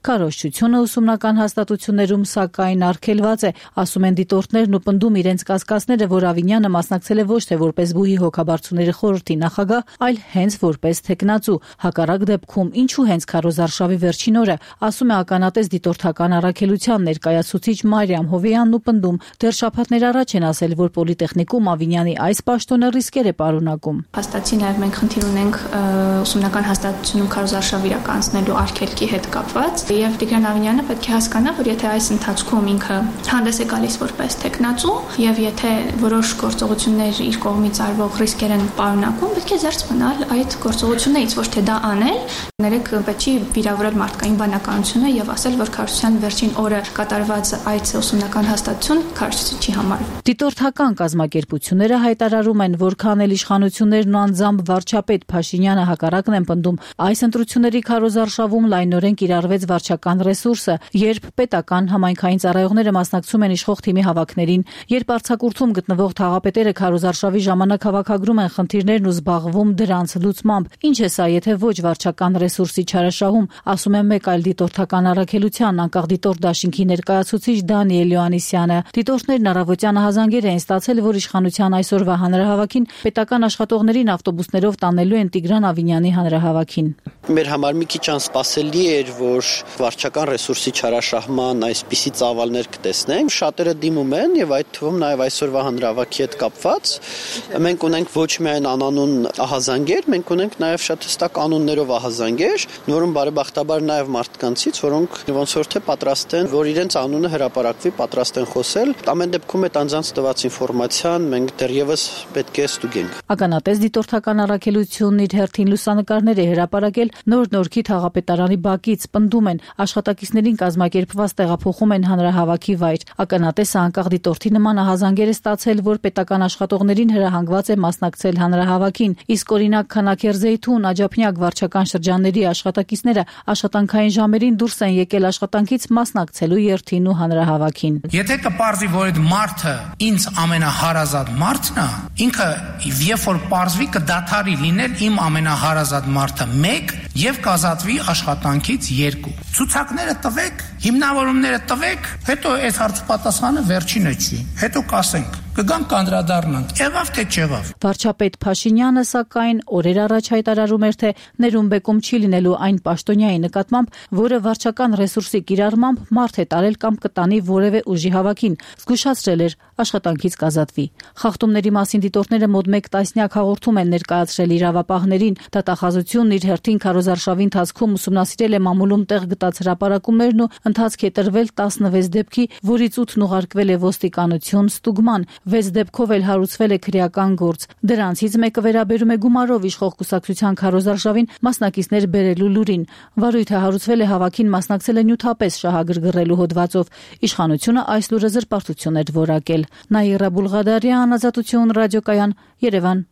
Քարոզչությունը ուսումնական հաստատություններում սակայն արգելված է, ասում են դիտորդներն ու պնդում իրենց կասկածները, որ Ավինյանը մասնակցել է ոչ թե որպես բուհի հոգաբարձուների խորհրդի նախագահ, այլ հենց որպես թեկնածու։ Հակառակ դեպքում ինչու հենց քարոզարշավի վերջին օրը, ասում է ականատես դիտորդական առաքելության ներկայացուցիչ Մարիամ Հովեյանն ու պնդում, դեռ շաբաթներ առաջ են ասել, որ պոլիտեխնիկում Ավինյանի այս պաշտոնը ռիսկեր է պարունակում։ Հաստատի նաև մենք խնդիր ունենք ուսումնական հաստատությունում քարոզարշավ իրականացնելու արգելքի հետ կապված, եւ Տիգրան Ավինյանը պետք է հասկանա, որ եթե այս ընթացքում ինքը հանդես է գալիս որպես թեկնածու եւ եթե որոշ գործողություններ իր կողմից արվող ռիսկեր են պարունակում, պետք է զերծ մնալ այդ գործողություններից, ոչ թե դա անել։ Ներեք պետք է վիրավորել մարդկային բանականությունը եւ ասել, որ քարոզության վերջին օրը կատարված այդ ուսումնական հաստատություն քարոզչի համար։ Դիտորդական կազմակերպությունները հայտարարում են, որ քանել իշխանություններն ու անձամբ վարչապետ Փաշինյանը հակառակն են պնդում այս ընտրությունների քարոզարշավում լայնորեն կիրառվեց վարչական ռեսուրսը, երբ պետական համայնքային ծառայողները մասնակցում են իշխող թիմի հավաքներին, երբ արձակուրդում գտնվող թաղապետերը քարոզարշավի ժամանակ հավաքագրում են խնդիրներն ու զբաղվում դրանց լուծմամբ։ Ինչ է սա, եթե ոչ վարչական ռեսուրսի չարաշահում, ասում է մեկ այլ դիտորդական առաքելության անկախ դիտորդ դաշինքի ներկայացուցիչ Դանիել Յոհաննիսյանը։ Դիտորդներն առավոտյան հազանգեր են ստացել, որ իշխանության այսօրվա հանրահավաքին պետական աշխատողներին ավտոբուսներով տանելու են Տիգրան Ավինյանի հանրահավաքին։ Մեր համար մի քիչ անսպասելի էր, որ վարչական ռեսուրսի չարաշահման այսպիսի ծավալներ կտեսնենք։ Շատերը դիմում են եւ այդ թվում նաեւ այսօրվա հանրահավաքի հետ կապված մենք ունենք ոչ միայն անանուն ահազանգեր, մենք ունենք նաեւ շատ հստակ անուններով ահազանգեր, որոնք բարեբախտաբար նաեւ մարդկանցից, որոնք ոնց որ թե պատրաստ են, որ իրենց անունը հրապարակվի, պատրաստ են խոսել։ Ամեն դեպքում այդ անձանց տված ինֆորմացիան մենք դեռևս պետք է ստուգենք։ Ականատես դիտորդական առաքելությունն իր հերթին լուսանկարներ է հրապարակել Նոր Նորքի թաղապետարանի բակից, պնդում են աշխատակիցներին կազմակերպված տեղափոխում են հանրահավաքի վայր։ Ականատեսը անկախ դիտորդի նման ահազանգեր է ստացել, որ պետական աշխատողներին հրահանգված է մասնակցել հանրահավաքին, իսկ օրինակ Քանաքերզեյթուն, Աջափնյակ վարչական շրջանների աշխատակիցները աշխատանքային ժամերին դուրս են եկել աշխատանքից մասնակցելու երթին ու հանրահավաքին։ Եթե կպարզվի, որ այդ մարդը ինձ ամենահարազատ մարդն է, ինքը երբ որ պարզվի կդադարի լինել իմ ամենահարազատ մարդը մեկ եւ կազատվի աշխատանքից երկու։ Ցուցակները տվեք, հիմնավորումները տվեք, հետո այս հարցի պատասխանը վերջինը չի։ Հետո կասենք կգանք կանդրադառնանք, եղավ թե չեղավ։ Վարչապետ Փաշինյանը սակայն օրեր առաջ հայտարարում էր, թե ներումբեկում չի լինելու այն պաշտոնյայի նկատմամբ, որը վարչական ռեսուրսի կիրառմամբ մարդ է տարել կամ կտանի որևէ ուժի հավաքին, զգուշացրել էր աշխատանքից կազատվի։ Խախտումների մասին դիտորդները մոտ մեկ տասնյակ հաղորդում են ներկայացրել իրավապահներին։ Դատախազությունն իր հերթին քարոզարշավի ընթացքում ուսումնասիրել է մամուլում տեղ գտած հրապարակումներն ու ընթացք է տրվել տասնվեց դեպքի, որից ութն ուղարկվել է ոստիկանություն ստուգման։ Վեց դեպքով էլ հարուցվել է քրեական գործ։ Դրանցից մեկը վերաբերում է գումարով իշխող կուսակցության քարոզարշավին մասնակիցներ բերելու լուրին։ Վարույթը հարուցվել է հավաքին մասնակցել է նյութապես շահագրգռելու հոդվածով։ Իշխանությունը այս լուրը զրպարտություն էր որակել։ Նաիրա Բուլղադարյան, Ազատություն, ռադիոկայան, Երևան։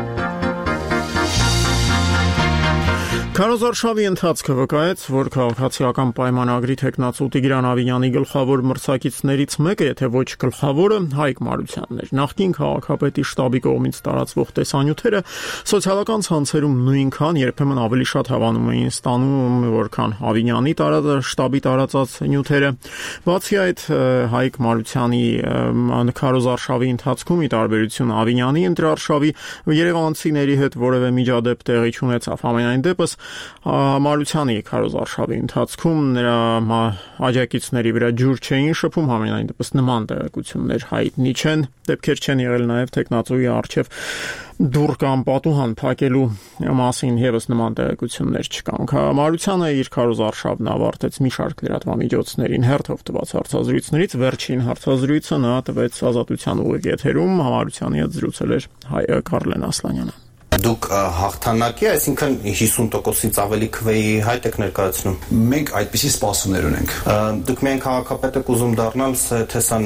Քարոզարշավի ընթացքը վկայեց, որ քաղաքացիական պայմանագրի թեկնածու Տիգրան Ավինյանի գլխավոր մրցակիցներից մեկը, եթե ոչ գլխավորը, Հայկ Մարությանն էր։ Նախկին քաղաքապետի շտաբի կողմից տարածվող տեսանյութերը սոցիալական ցանցերում նույնքան, երբեմն ավելի շատ հավանում էին ստանում, որքան Ավինյանի տարածած շտաբի տարածած նյութերը։ Բացի այդ, Հայկ Մարությանի քարոզարշավի ընթացքում, ի տարբերություն Ավինյանի ընտրարշավի, երևանցիների հետ որևէ միջադեպ տեղի չունեցավ։ Ամենայն դեպս Մարությանի քարոզարշավի ընթացքում նրա աջակիցների վրա ջուր չէին շփում, համենայն դեպս նման տեղեկություններ հայտնի չեն, դեպքեր չեն եղել նաև տեխնացուի առջև դուռ կամ պատուհան փակելու մասին եւս նման տեղեկություններ չկան։ Մարությանը իր քարոզարշավն ավարտեց մի շարք լրատվամիջոցներին հերթով տված հարցազրույցներից, վերջին հարցազրույցը նա տվեց Ազատության ուղիղ եթերում, Մարությանի հետ զրուցել էր Կարլեն Ասլանյանը։ Դուք հաղթանակի, այսինքն հիսուն տոկոսից ավելի քվեի հայտ եք ներկայացնում։ Մենք այդպիսի սպասումներ ունենք։ Դուք միայն քաղաքապետ եք ուզում դառնալ, թե սա նաև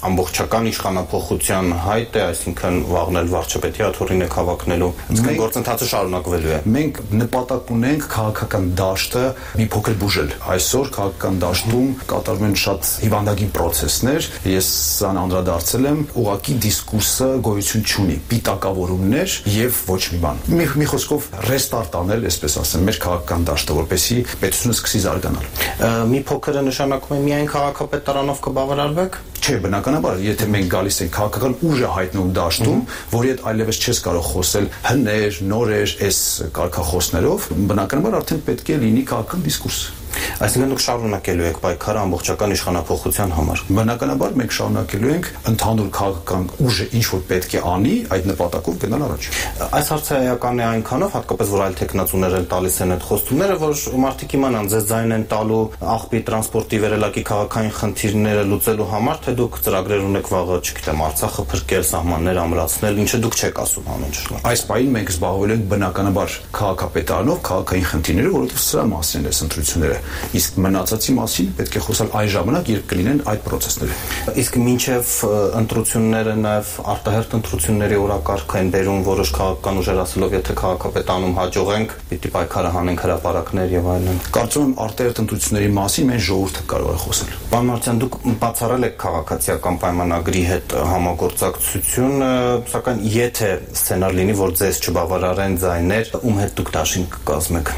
ամբողջական իշխանափոխության հայտ է, այսինքն վաղն էլ վարչապետի աթոռին է հավակնելու, այսինքն գործընթացը շարունակվելու է։ Մենք նպատակ ունենք քաղաքական դաշտը մի փոքր բուժել։ Այսօր քաղաքական դաշտում կատարվում են շատ հիվանդագին պրոցեսներ, ես սան անդրադարձել եմ, ուղղակի դիսկուրսը գոյություն չունի, պիտակավորումներ եւ ոչ մի բան։ Մի, մի խոսքով ռեստարտ անել, այսպես ասեմ, մեր քաղաքական դաշտը, որպեսզի պետությունը սկսի զարգանալ։ Մի փոքրը նշանակում է միայն քաղաքապետարանով կբավարարվեք։ Չէ, բնականաբար, եթե մենք գալիս ենք քաղաքական ուժը հայտնվում դաշտում, որի հետ այլևս չես կարող խոսել հներ, նորեր, այս կարգախոսներով, բնականաբար արդեն պետք է լինի քաղաքական դիսկուրս։ Այսինքն դուք շարունակելու եք պայքարը ամբողջական իշխանափոխության համար։ Բնականաբար մենք շարունակելու ենք ընդհանուր քաղաքական ուժը ինչ որ պետք է անի, այդ նպատակով գնալ առաջ։ Այս հարցը էական է այնքանով, հատկապես որ այլ տեխնացուներ են տալիս են այդ խոստումները, որ մարդիկ իմանան, ձեզ ձայն են տալու աղբի տրանսպորտի վերելակի քաղաքային խնդիրները լուծելու համար, թե դուք ծրագրեր ունեք վաղը, չգիտեմ, Արցախը փրկել, սահմաններ ամրացնել, ինչը դուք չեք ասում ամեն ինչ։ Այս պահին մենք զբաղվել ենք բնականաբար քաղաքապետարանով, քաղաքային խնդիրներով, որովհետև սրա մասին են ընտրությունները։ Իսկ մնացածի մասին պետք է խոսալ այն ժամանակ, երբ կլինեն այդ պրոցեսները։ Իսկ մինչև ընտրությունները նաև արտահերթ ընտրությունների օրակարգ են բերում որոշ քաղաքական ուժեր ասելով, եթե քաղաքապետանում հաջողենք, պիտի պայքարը հանենք հրապարակներ եւ այլն։ Կարծում եմ արտահերթ ընտրությունների մասին մենք ժողովուրդը կարող է խոսել։ Պարոն Մարտիրոսյան, դուք բացառել եք քաղաքացիական պայմանագրի հետ համագործակցություն, սակայն եթե սցենար լինի, որ ձեզ չբավարարեն ձայներ, ում հետ դուք դաշինք կկազմեք։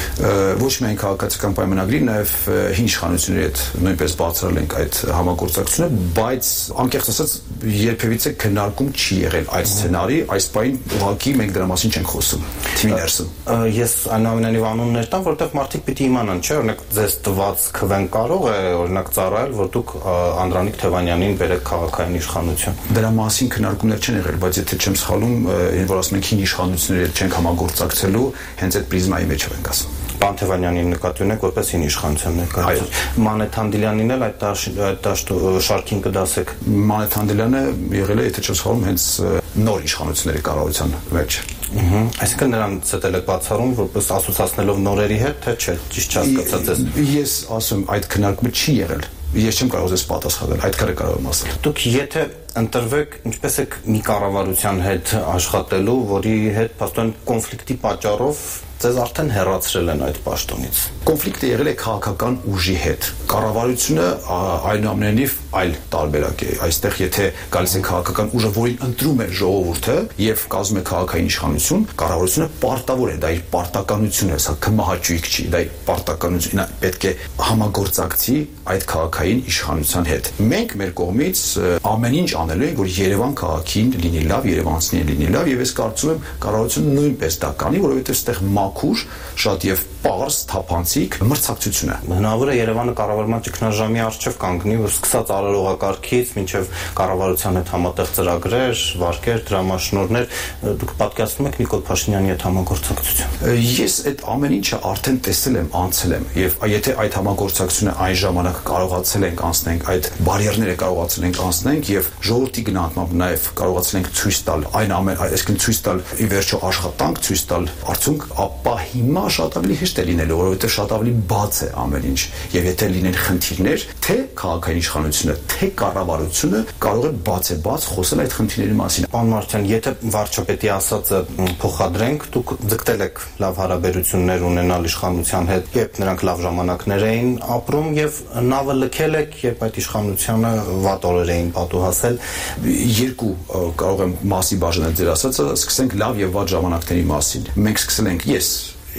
Ոչ միայն քաղաքացիական պայմանագրի, նաև հին իշխանությունների հետ նույնպես բացառել ենք այդ համագործակցությունը, բայց անկեղծ ասած երբևիցե քննարկում չի եղել այդ սցենարի, այս պահին ուղղակի մենք դրա մասին չենք խոսում։ Թիմի ներսում։ Ես այնուամենայնիվ անուններ տամ, որտեղ մարդիկ պիտի իմանան, չէ՞, օրինակ ձեզ տված քվեն կարող է օրինակ ծառայել, որ դուք Անդրանիկ Թևանյանին բերեք քաղաքային իշխանություն։ Դրա մասին քննարկումներ չեն եղել, բայց եթե չեմ սխալում, ինչ որ ասում ենք հին իշխանությունների հետ չենք համագործակցելու, հենց այդ պրիզմայի մեջով ենք ասում։ Պարոն Թևանյանին նկատի ունեք որպես հին իշխանության ներկայացուցիչ։ Մանեթ Հանդիլյանին էլ այդ դաշտ շարքին կդասեք։ Մանեթ Հանդիլյանը եղել է, եթե չեմ սխալում, հենց նոր իշխանությունների կառավարության մեջ։ Այսինքն նրանց հետ եք բացառում որպես ասոցացնելով նորերի հետ, թե չէ, ճիշտ չհասկացա ձեզ։ Ես ասում, այդ քննարկումը չի եղել։ Ես չեմ կարող ձեզ պատասխանել, այդ քարը կարող եմ ասել։ Դուք եթե ընտրվեք, ինչպես եք մի կառավարության հետ աշխատելու, որի հետ փաստորեն կոնֆլիկտի պատճառով ձեզ արդեն հեռացրել են այդ պաշտոնից։ Կոնֆլիկտը եղել է քաղաքական ուժի հետ։ Կառավարությունը այնուամենայնիվ այլ տարբերակ է։ Այստեղ եթե գալիս է քաղաքական ուժը, որին ընտրում է ժողովուրդը եւ կազմում է քաղաքային իշխանություն, կառավարությունը պարտավոր է, դա իր պարտականությունն է, սա կմահաճույք չի, դա պարտականություն է, պետք է համագործակցի այդ քաղաքային իշխանության հետ։ Մենք մեր կողմից ամեն ինչ անելու ենք, որ Երևան քաղաքին լինի լավ, երևանցիներին լինի լավ, եւ ես կարծում եմ կառավարությունը նույնպես դա կանի, որովհետեւ այստեղ մաքուր, շատ եւ պարզ, թափանցիկ մրցակցություն է։ Հնարավոր է Երևանը կառավարման ճգնաժամի առջև կանգնի, որ սկսած արարողակարգից մինչև կառավարության հետ համատեղ ծրագրեր, վարկեր, դրամաշնորհներ, դուք պատկերացնում եք Նիկոլ Փաշինյանի հետ համագործակցություն։ Ես այդ ամեն ինչը արդեն տեսել եմ, անցել եմ, եւ եթե այդ համագործակցությունը այն ժամանակ կարողացել ենք անցնենք, այդ բարիերները կարողացել ենք անցնենք եւ ժողովրդի գնահատմամբ նաեւ կարողացել ենք ցույց տալ այն ամեն, այսինքն ցույց տալ ի վերջո աշխատանք, ցույց տալ արդյունք, ապա հիմա շատ ավելի հեշտ է լինելու, որովհետև շատ ավելի բաց է ամեն ինչ, եւ եթե լինեն խնդիրներ, թե քաղաքային իշխանությունը, թե կառավարությունը կարող է բաց է բաց խոսել այդ խնդիրների մասին։ Պարոն Մարտիրոսյան, եթե վարչապետի ասածը փոխադրենք, դուք ձգտել եք լավ հարաբերություններ ունենալ իշխանության հետ, երբ նրանք լավ ժամանակներ էին ապրում, եւ նավը լքել եք, երբ այդ իշխանությանը վատ օրեր էին պատուհասել։ Երկու կարող եմ մասի բաժանել ձեր ասածը, սկսենք լավ եւ վատ ժամանակների մասին։ Մենք սկսել ենք ես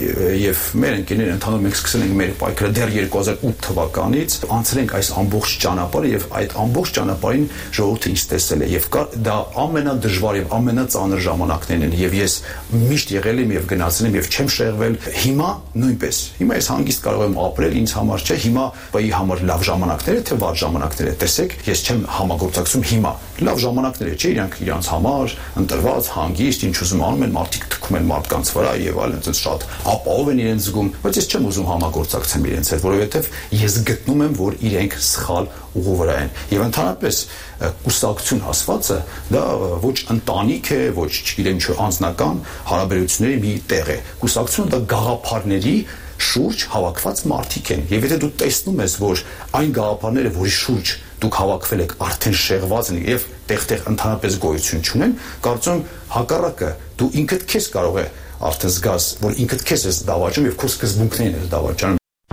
եւ մեր ընկերները ընդհանուր մենք սկսել ենք մեր պայքարը դեռ երկու հազար ութ թվականից, անցել ենք այս ամբողջ ճանապարհը եւ այդ ամբողջ ճանապարհին ժողովուրդը ինձ տեսել է եւ դա ամենադժվար եւ ամենածանր ժամանակներն են եւ ես միշտ եղել եմ եւ գնացել եմ եւ չեմ շեղվել։ Հիմա նույնպես, հիմա ես հանգիստ կարող եմ ապրել, ինձ համար չէ, հիմա բայի համար լավ ժամանակներ է թե վատ ժամանակներ է, տեսեք, ես չեմ համագործակցում հիմա, լավ ժամանակներ է, չէ, իրանք իրանց համար ընտրված, հանգիստ, ինչ ուզում անում են, մարդիկ թքում են մարդկանց վրա եւ այլն, այնպես շատ ապահով են իրենց զգում, բայց ես չեմ ուզում համագործակցեմ իրենց հետ, որովհետև ես գտնում եմ, որ իրենք սխալ ուղու վրա են։ Եվ ընդհանրապես կուսակցություն ասվածը դա ոչ ընտանիք է, ոչ չգիտեմ ինչ անձնական հարաբերությունների մի տեղ է։ Կուսակցությունը դա գաղափարների շուրջ հավաքված մարդիկ են։ Եվ եթե դու տեսնում ես, որ այն գաղափարները, որի շուրջ դուք հավաքվել եք արդեն շեղված են եւ տեղ-տեղ ընդհանրապես գոյություն չունեն, կարծում հակառակը դու ինքդ քեզ կարող է արդեն զգաս, որ ինքդ քեզ ես դավաճում եւ քո սկզբունքներն ես դավաճանում։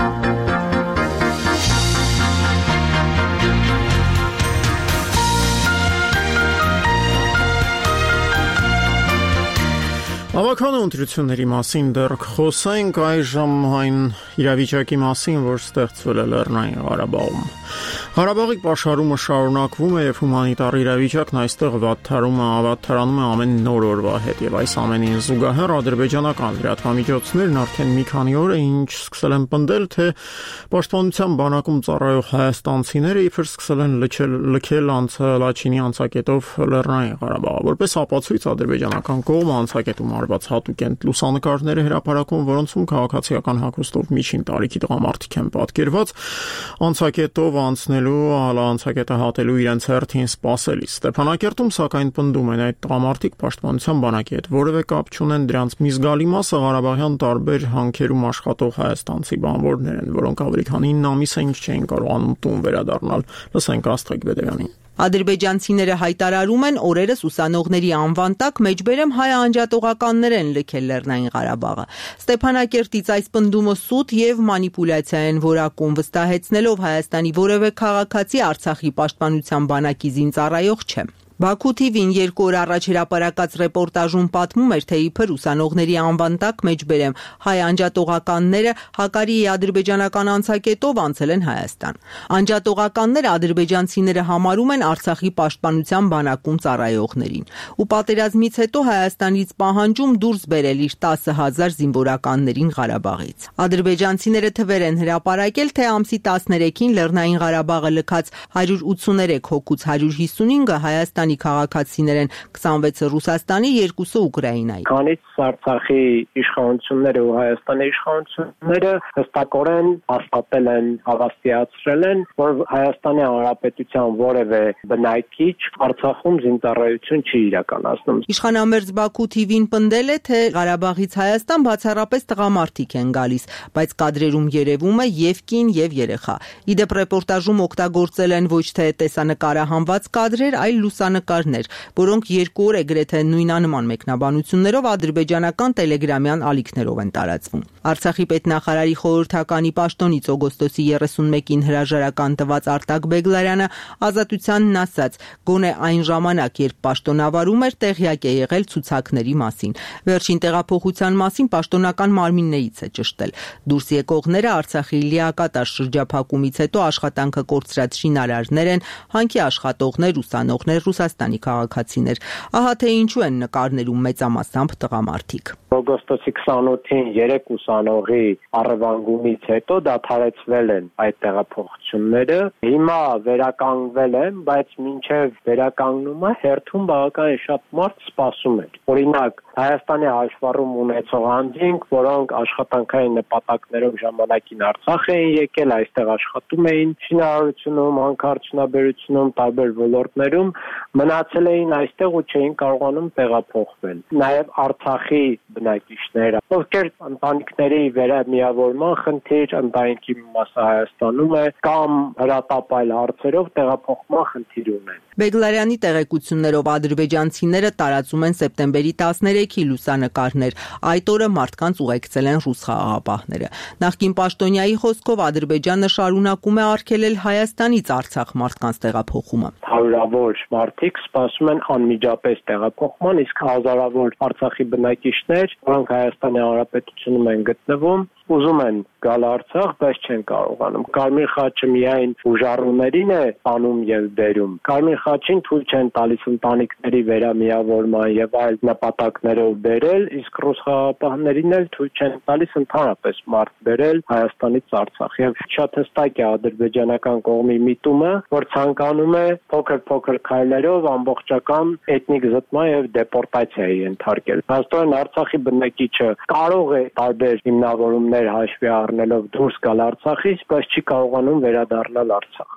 Ավականո ընտրությունների մասին դեռ խոսենք այժմ այն իրավիճակի մասին, որ ստեղծվել է Լեռնային Ղարաբաղում։ Ղարաբաղի պաշարումը շարունակվում է եւ հումանիտար իրավիճակն այստեղ վատթարում է, ավատթարանում է ամեն նոր օրվա հետ եւ այս ամենին զուգահեռ ադրբեջանական լրատվամիջոցներն արդեն մի քանի օր է ինչ սկսել են պնդել, թե պաշտպանության բանակում ծառայող հայաստանցիները իբր սկսել են լքել լքել Լաչինի անցակետով Լեռնային Ղարաբաղը։ Որպես ապացույց ադրբեջանական կողմը անցակետում արված հատուկ են լուսանկարները հրապարակում, որոնցում քաղաքացիական հագուստով միջին տարիքի տղամարդիկ են պատկերված անցակետով անցնելու, անցակետը հատելու իրենց հերթին սպասելիս։ Ստեփանակերտում սակայն պնդում են այդ տղամարդիկ պաշտպանության բանակի հետ որևէ կապ չունեն, դրանց մի զգալի մասը ղարաբաղյան տարբեր հանքերում աշխատող հայաստանցի բանվորներ են, որոնք ավելի քան ինը ամիս է ինչ չէին կարողանում տուն վերադառնալ։ Լսենք Աստղիկ Բեդևյանին։ Ադրբեջանցիները հայտարարում են օրերս ուսանողների անվան տակ մեջբերեմ հայ անջատողականներ են լքել Լեռնային Ղարաբաղը։ Ստեփանակերտից այս պնդումը սուտ եւ մանիպուլյացիա են որակում, վստահեցնելով Հայաստանի որևէ քաղաքացի Արցախի պաշտպանության բանակի զինծառայող չէ։ Բաքու թիվին երկու օր առաջ հրապարակած ռեպորտաժում պատմում էր, թե իբր ուսանողների անվան տակ մեջբերեմ հայ անջատողականները Հակարիի ադրբեջանական անցակետով անցել են Հայաստան։ Անջատողականները ադրբեջանցիները համարում են Արցախի պաշտպանության բանակում ծառայողներին։ Ու պատերազմից հետո Հայաստանից պահանջում դուրս բերել իր տասը հազար զինվորականներին Ղարաբաղից։ Ադրբեջանցիները թվեր են հրապարակել, թե ամսի տասներեքին Լեռնային Ղարաբաղը լքած հարյուր ութսուներեք հոգուց հարյուր հիսունինը Հայաստան քաղաքացիներ են, քսանվեցը Ռուսաստանի, երկուսը Ուկրաինայի։ Քանից Արցախի իշխանությունները ու Հայաստանի իշխանությունները հստակորեն հաստատել են, հավաստիացրել են, որ Հայաստանի Հանրապետության որևէ բնակիչ Արցախում զինծառայություն չի իրականացնում։ Իշխանամերձ Բաքու թիվին պնդել է, թե Ղարաբաղից Հայաստան բացառապես տղամարդիկ են գալիս, բայց կադրերում երևում է եւ կին եւ երեխա։ Իդեպ ռեպորտաժում օգտագործել են ոչ թե տեսանկարահանված կադրեր, այլ լուսանկարներ, որոնք երկու օր է գրեթե նույնանման մեկնաբանություններով ադրբեջանական տելեգրամյան ալիքներով են տարածվում։ Արցախի պետնախարարի խորհրդականի պաշտոնից օգոստոսի երեսունմեկին հրաժարական տված Արտակ Բեգլարյանը Ազատությանն ասաց, գոնե այն ժամանակ, երբ պաշտոնավարում էր, տեղյակ է եղել ցուցակների մասին։ Վերջին տեղափոխության մասին պաշտոնական մարմիններից է ճշտել։ Դուրս եկողները Արցախի լիակատար շրջափակումից հետո աշխատանքը կորցրած շինարարներ են, հանքի աշխատողներ, ուսանողներ, Ռուսաստանի քաղաքացիներ։ Ահա թե ինչու են նկարներում մեծամասամբ տղամարդիկ։ Օգոստոսի քսանութին երեք ուսանողի առևանգումից հետո դադարեցվել են այդ տեղափոխությունները։ Հիմա վերականգնվել են, բայց մինչև վերականգնումը հերթում բավականին շատ մարդ սպասում էր։ Օրինակ, Հայաստանի հաշվառում ունեցող անձինք, որոնք աշխատանքային նպատակներով ժամանակին Արցախ էին եկել, այստեղ աշխատում էին շինարարությունում, հանքարդյունաբերությունում, տարբեր ոլորտներում, մնացել էին այստեղ ու չէին կարողանում տեղափոխվել։ Նաև Արցախի բնակիչները, ովքեր ընտանիքների վերամիավորման խնդիր, ընտանիքի մասը Հայաստանում է կամ հրատապայլ հարցերով տեղափոխման խնդիր ունեն։ Բեգլարյանի տեղեկություններով ադրբեջանցիները տարածում են սեպտեմբերի տասներեքի լուսանկարներ։ Այդ օրը մարդկանց ուղեկցել են ռուս խաղաղապահները։ Նախկին պաշտոնյայի խոսքով Ադրբեջանը շարունակում է արգելել Հայաստանից Արցախ մարդկանց տեղափոխումը։ Հարյուրավոր մարդիկ սպասում են անմիջապես տեղափոխման, իսկ հազարավոր Արցախի բնակիչներ, որոնք Հայաստանի Հանրապետությունում են գտնվում, ուզում են գալ Արցախ, բայց չեն կարողանում։ Կարմիր խաչը միայն ուժառուներին է անում եւ բերում։ Կարմիր խաչին թույլ չեն տալիս ընտանիքների վերամիավորման եւ այլ նպատակներով բերել, իսկ ռուս խաղաղապահներին էլ թույլ չեն տալիս ընդհանրապես մարդ բերել Հայաստանից Արցախ։ Եվ շատ հստակ է ադրբեջանական կողմի միտումը, որ ցանկանում է փոքր-փոքր քայլերով ամբողջական էթնիկ զտման եւ դեպորտացիայի ենթարկել։ Հաստատորեն Արցախի բնակիչը կարող է տարբեր հիմնավորումներ հաշվի առնելով դուրս գալ Արցախից, բայց չի կարողանում վերադառնալ Արցախ։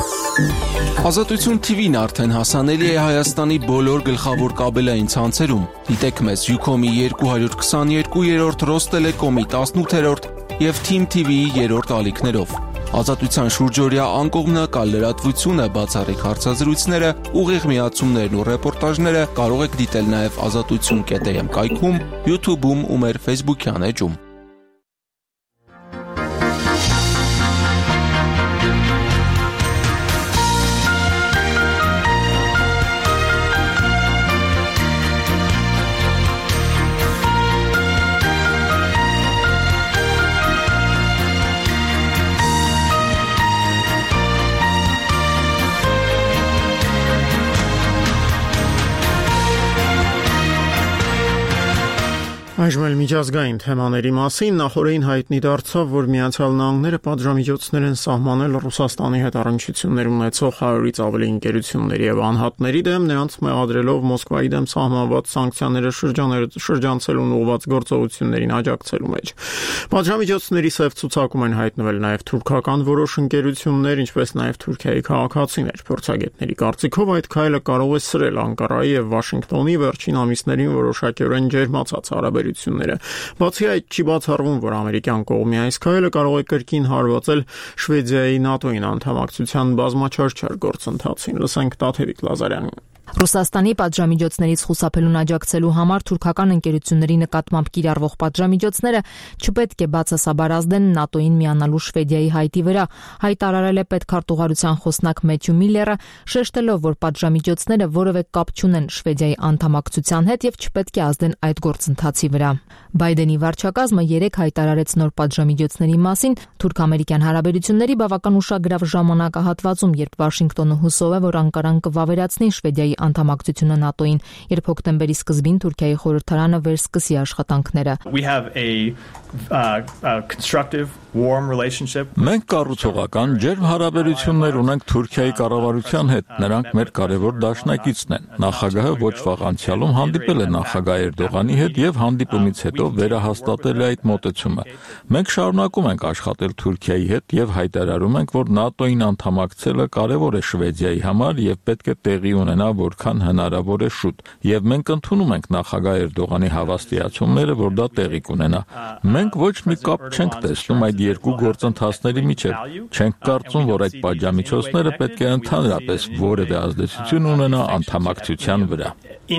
Ազատություն թիվին արդեն հասանելի է Հայաստանի բոլոր գլխավոր կաբելային ցանցերում։ Դիտեք մեզ Յուքոմի երկու հարյուր քսաներկու երրորդ, Ռոստելեկոմի տասնութերորդ եւ Թիմ թիվիի երրորդ ալիքներով։ Ազատության շուրջօրյա անկողմնակալ լրատվությունը, բացառիկ հարցազրույցները, ուղիղ միացումներն ու ռեպորտաժները կարող եք դիտել նաև ազատություն կետ էմ կայքում, YouTube-ում ու մեր Facebook-յան էջում։ Այժմ էլ միջազգային թեմաների մասին նախորդին հայտնի դարձավ, որ Միացյալ Նահանգները պատժամիջոցներ են սահմանել Ռուսաստանի հետ առնչություններ ունեցող հարյուրից ավելի ընկերությունների եւ անհատների դեմ, նրանց մեղադրելով Մոսկվայի դեմ սահմանված սանկցիաները շրջանցելուն ուղղված գործողություններին աջակցելու մեջ։ Պատժամիջոցների սև ցուցակում են հայտնվել նաեւ թուրքական որոշ ընկերություններ, ինչպես նաեւ Թուրքիայի քաղաքացիներ։ Փորձագետների կարծիքով այդ քայլը կարող է սրել Անկարայի եւ Վաշինգտոնի վերջին ամիսներին որոշակիորեն ջերմացած հարաբերությունները։ Բացի այդ, չի բացառվում, որ ամերիկյան կողմի այս քայլը կարող է կրկին հարվածել Շվեդիայի ՆԱՏՕ-ին անդամակցության բազմաչարչար գործընթացին։ Լսենք Տաթևիկ Լազարյանին։ Ռուսաստանի պատժամիջոցներից խուսափելուն աջակցելու համար թուրքական ընկերությունների նկատմամբ կիրառվող պատժամիջոցները չպետք է բացասաբար ազդեն ՆԱՏՕ-ին միանալու Շվեդիայի հայտի վրա, հայտարարել է պետքարտուղարության խոսնակ Մեթյու Միլլերը, շեշտելով, որ պատժամիջոցները որևէ կապ չունեն Շվեդիայի անդամակցության հետ եւ չպետք է ազդեն այդ գործընթացի վրա։ Բայդենի վարչակազմը երեկ հայտարարեց նոր պատժամիջոցների մասին թուրք-ամերիկյան հարաբերությունների բավական ուշագրավ ժամանակահատվածում, երբ Վաշինգտոնը հուսով է, որ Անկարան կվավերացնի Շվեդիայի անդամակցությունը ՆԱՏՕ-ին, երբ հոկտեմբերի սկզբին Թուրքիայի խորհրդարանը վերսկսի աշխատանքները։ Մենք կառուցողական ջերմ հարաբերություններ ունենք Թուրքիայի կառավարության հետ։ Նրանք մեր կարևոր դաշնակիցն են։ Նախագահը ոչ վաղ անցյալում հանդիպել է նախագահ Էրդողանի հետ եւ հանդիպումից հետո վերահաստատել է այդ մոտեցումը։ Մենք շարունակում ենք աշխատել Թուրքիայի հետ եւ հայտարարում ենք, որ ՆԱՏՕ-ին անդամակցելը կարևոր է Շվեդիայի համար եւ պետք է տեղի ունենա որքան հնարավոր է շուտ։ Եվ մենք ընդունում ենք նախագահ Էրդողանի հավաստիացումները, որ դա տեղի կունենա։ Մենք ոչ մի կապ չենք տեսնում այդ երկու գործընթացների միջև։ Չենք կարծում, որ այդ պատժամիջոցները պետք է ընդհանրապես որևէ ազդեցություն ունենա անդամակցության վրա։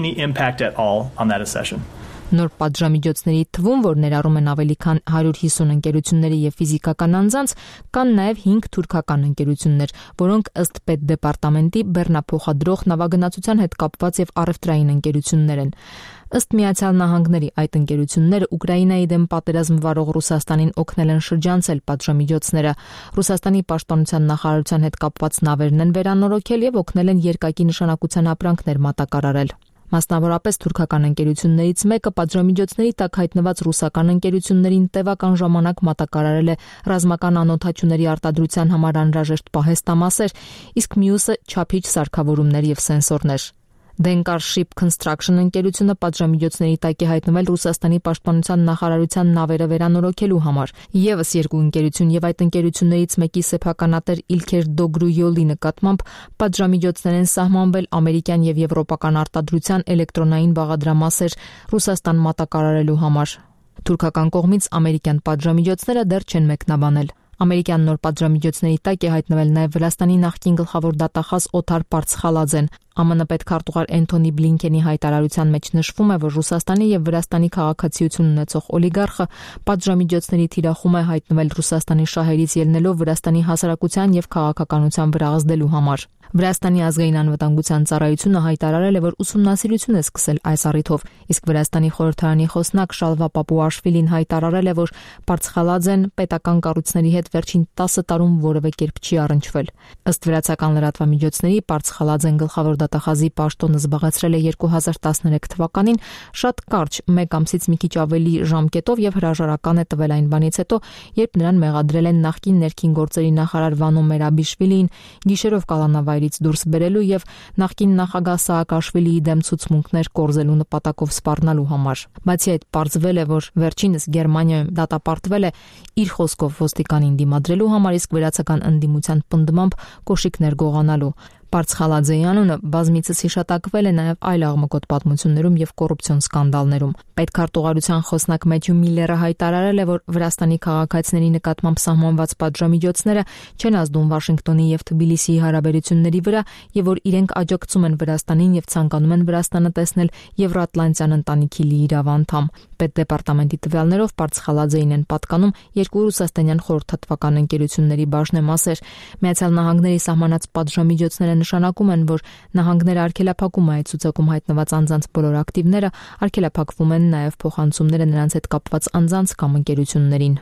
Նոր պատժամիջոցների թվում, որ ներառում են ավելի քան հարյուր հիսուն ընկերությունների եւ ֆիզիկական անձանց, կան նաեւ հինգ թուրքական ընկերություններ, որոնք ըստ Պետդեպարտամենտի բեռնափոխադրող նավագնացության հետ կապված եւ առևտրային ընկերություններ են։ Ըստ Միացյալ Նահանգների այդ ընկերությունները Ուկրաինայի դեմ պատերազմ վարող Ռուսաստանին օգնել են շրջանցել պատժամիջոցները։ Ռուսաստանի պաշտպանության նախարարության հետ կապված նավերն են վերանորոգել եւ օգնել են երկակի նշանակության ապրանքներ մատակարարել։ Մասնավորապես թուրքական ընկերություններից մեկը պատժամիջոցների տակ հայտնված ռուսական ընկերություններին տևական ժամանակ մատակարարել է ռազմական անօդաչուների արտադրության համար անհրաժեշտ պահեստամասեր, իսկ մյուսը չափիչ սարքավորումներ եւ սենսորներ։ Dengar Ship Construction ընկերությունը պատժամիջոցների տակ է հայտնվել Ռուսաստանի պաշտպանության նախարարության նավերը վերանորոգելու համար։ Եվս երկու ընկերություն եւ այդ ընկերություններից մեկի սեփականատեր Իլքեր Դոգրույոլի նկատմամբ պատժամիջոցներ են սահմանվել ամերիկյան եւ եվրոպական արտադրության էլեկտրոնային բաղադրամասեր Ռուսաստան մատակարարելու համար։ Թուրքական կողմից ամերիկյան պատժամիջոցները դեռ չեն մեկնաբանել։ Ամերիկյան նոր պատժամիջոցների տակ է հայտնվել նաև Վրաստանի նախկին գլխավոր դատախազ Օթար Պարցխալաձեն։ ԱՄՆ պետքարտուղար Էնթոնի Բլինքենի հայտարարության մեջ նշվում է, որ Ռուսաստանի եւ Վրաստանի քաղաքացիություն ունեցող օլիգարխը պատժամիջոցների թիրախում է հայտնվել Ռուսաստանի շահերից ելնելով Վրաստանի հասարակության եւ քաղաքականության վրա ազդելու համար։ Վրաստանի ազգային անվտանգության ծառայությունը հայտարարել է, որ ուսումնասիրություն է սկսել այս առիթով, իսկ Վրաստանի խորհրդարանի խոսնակ Շալվա Պապուաշվիլին հայտարարել է, որ Պարցխալաձեն պետական կառույցների հետ վերջին տասը տարում որևէ կերպ չի առնչվել։ Ըստ վրացական լրատվամիջոցների Պարցխալաձեն գլխավոր դատախազի պաշտոնը զբաղեցրել է երկու հազար տասներեք թվականին շատ կարճ մեկ ամսից մի քիչ ավելի ժամկետով եւ հրաժարական է տվել այն բանից հետո, երբ նրան մեղադրել են նախկին ներքին գործերի նախարար Վանո Մերաբիշվիլին գիշերով կալանավայրից դուրս բերելու եւ նախկին նախագահ Սաակաշվիլիի դեմ ցուցմունքներ կորզելու նպատակով սպառնալու համար։ Բացի այդ, պարզվել է, որ վերջինս Գերմանիայում դատապարտվել է իր խոսքով ոստիկանին դիմադրելու համար, իսկ վրացական ընդդիմության պնդմամբ կոշիկներ գողանալու։ Պարսխալաձեի անունը բազմիցս հիշատակվել է նաև այլ աղմկոտ պատմություններում եւ կոռուպցիոն սկանդալներում։ Պետքարտուղարության խոսնակ Մեթյու Միլլերը հայտարարել է, որ Վրաստանի քաղաքացիների նկատմամբ սահմանված պատժամիջոցները չեն ազդում Վաշինգտոնի եւ Թբիլիսիի հարաբերությունների վրա եւ որ իրենք աջակցում են Վրաստանին եւ ցանկանում են Վրաստանը տեսնել Եվրատլանտյան ընտանիքի լիիրավ անդամ։ Պետդեպարտամենտի տվյալներով Պարսխալաձեին են պատկանում երկու ռուսաստանյան խորհրդատվական ընկերությունների բաժնեմասեր։ Միացյալ Նահանգների սահմանած պատժամիջոցները նշանակում են, որ նահանգները արգելափակում այդ ցուցակում հայտնված անձանց բոլոր ակտիվները, արգելափակվում են նաև փոխանցումները նրանց հետ կապված անձանց կամ ընկերություններին։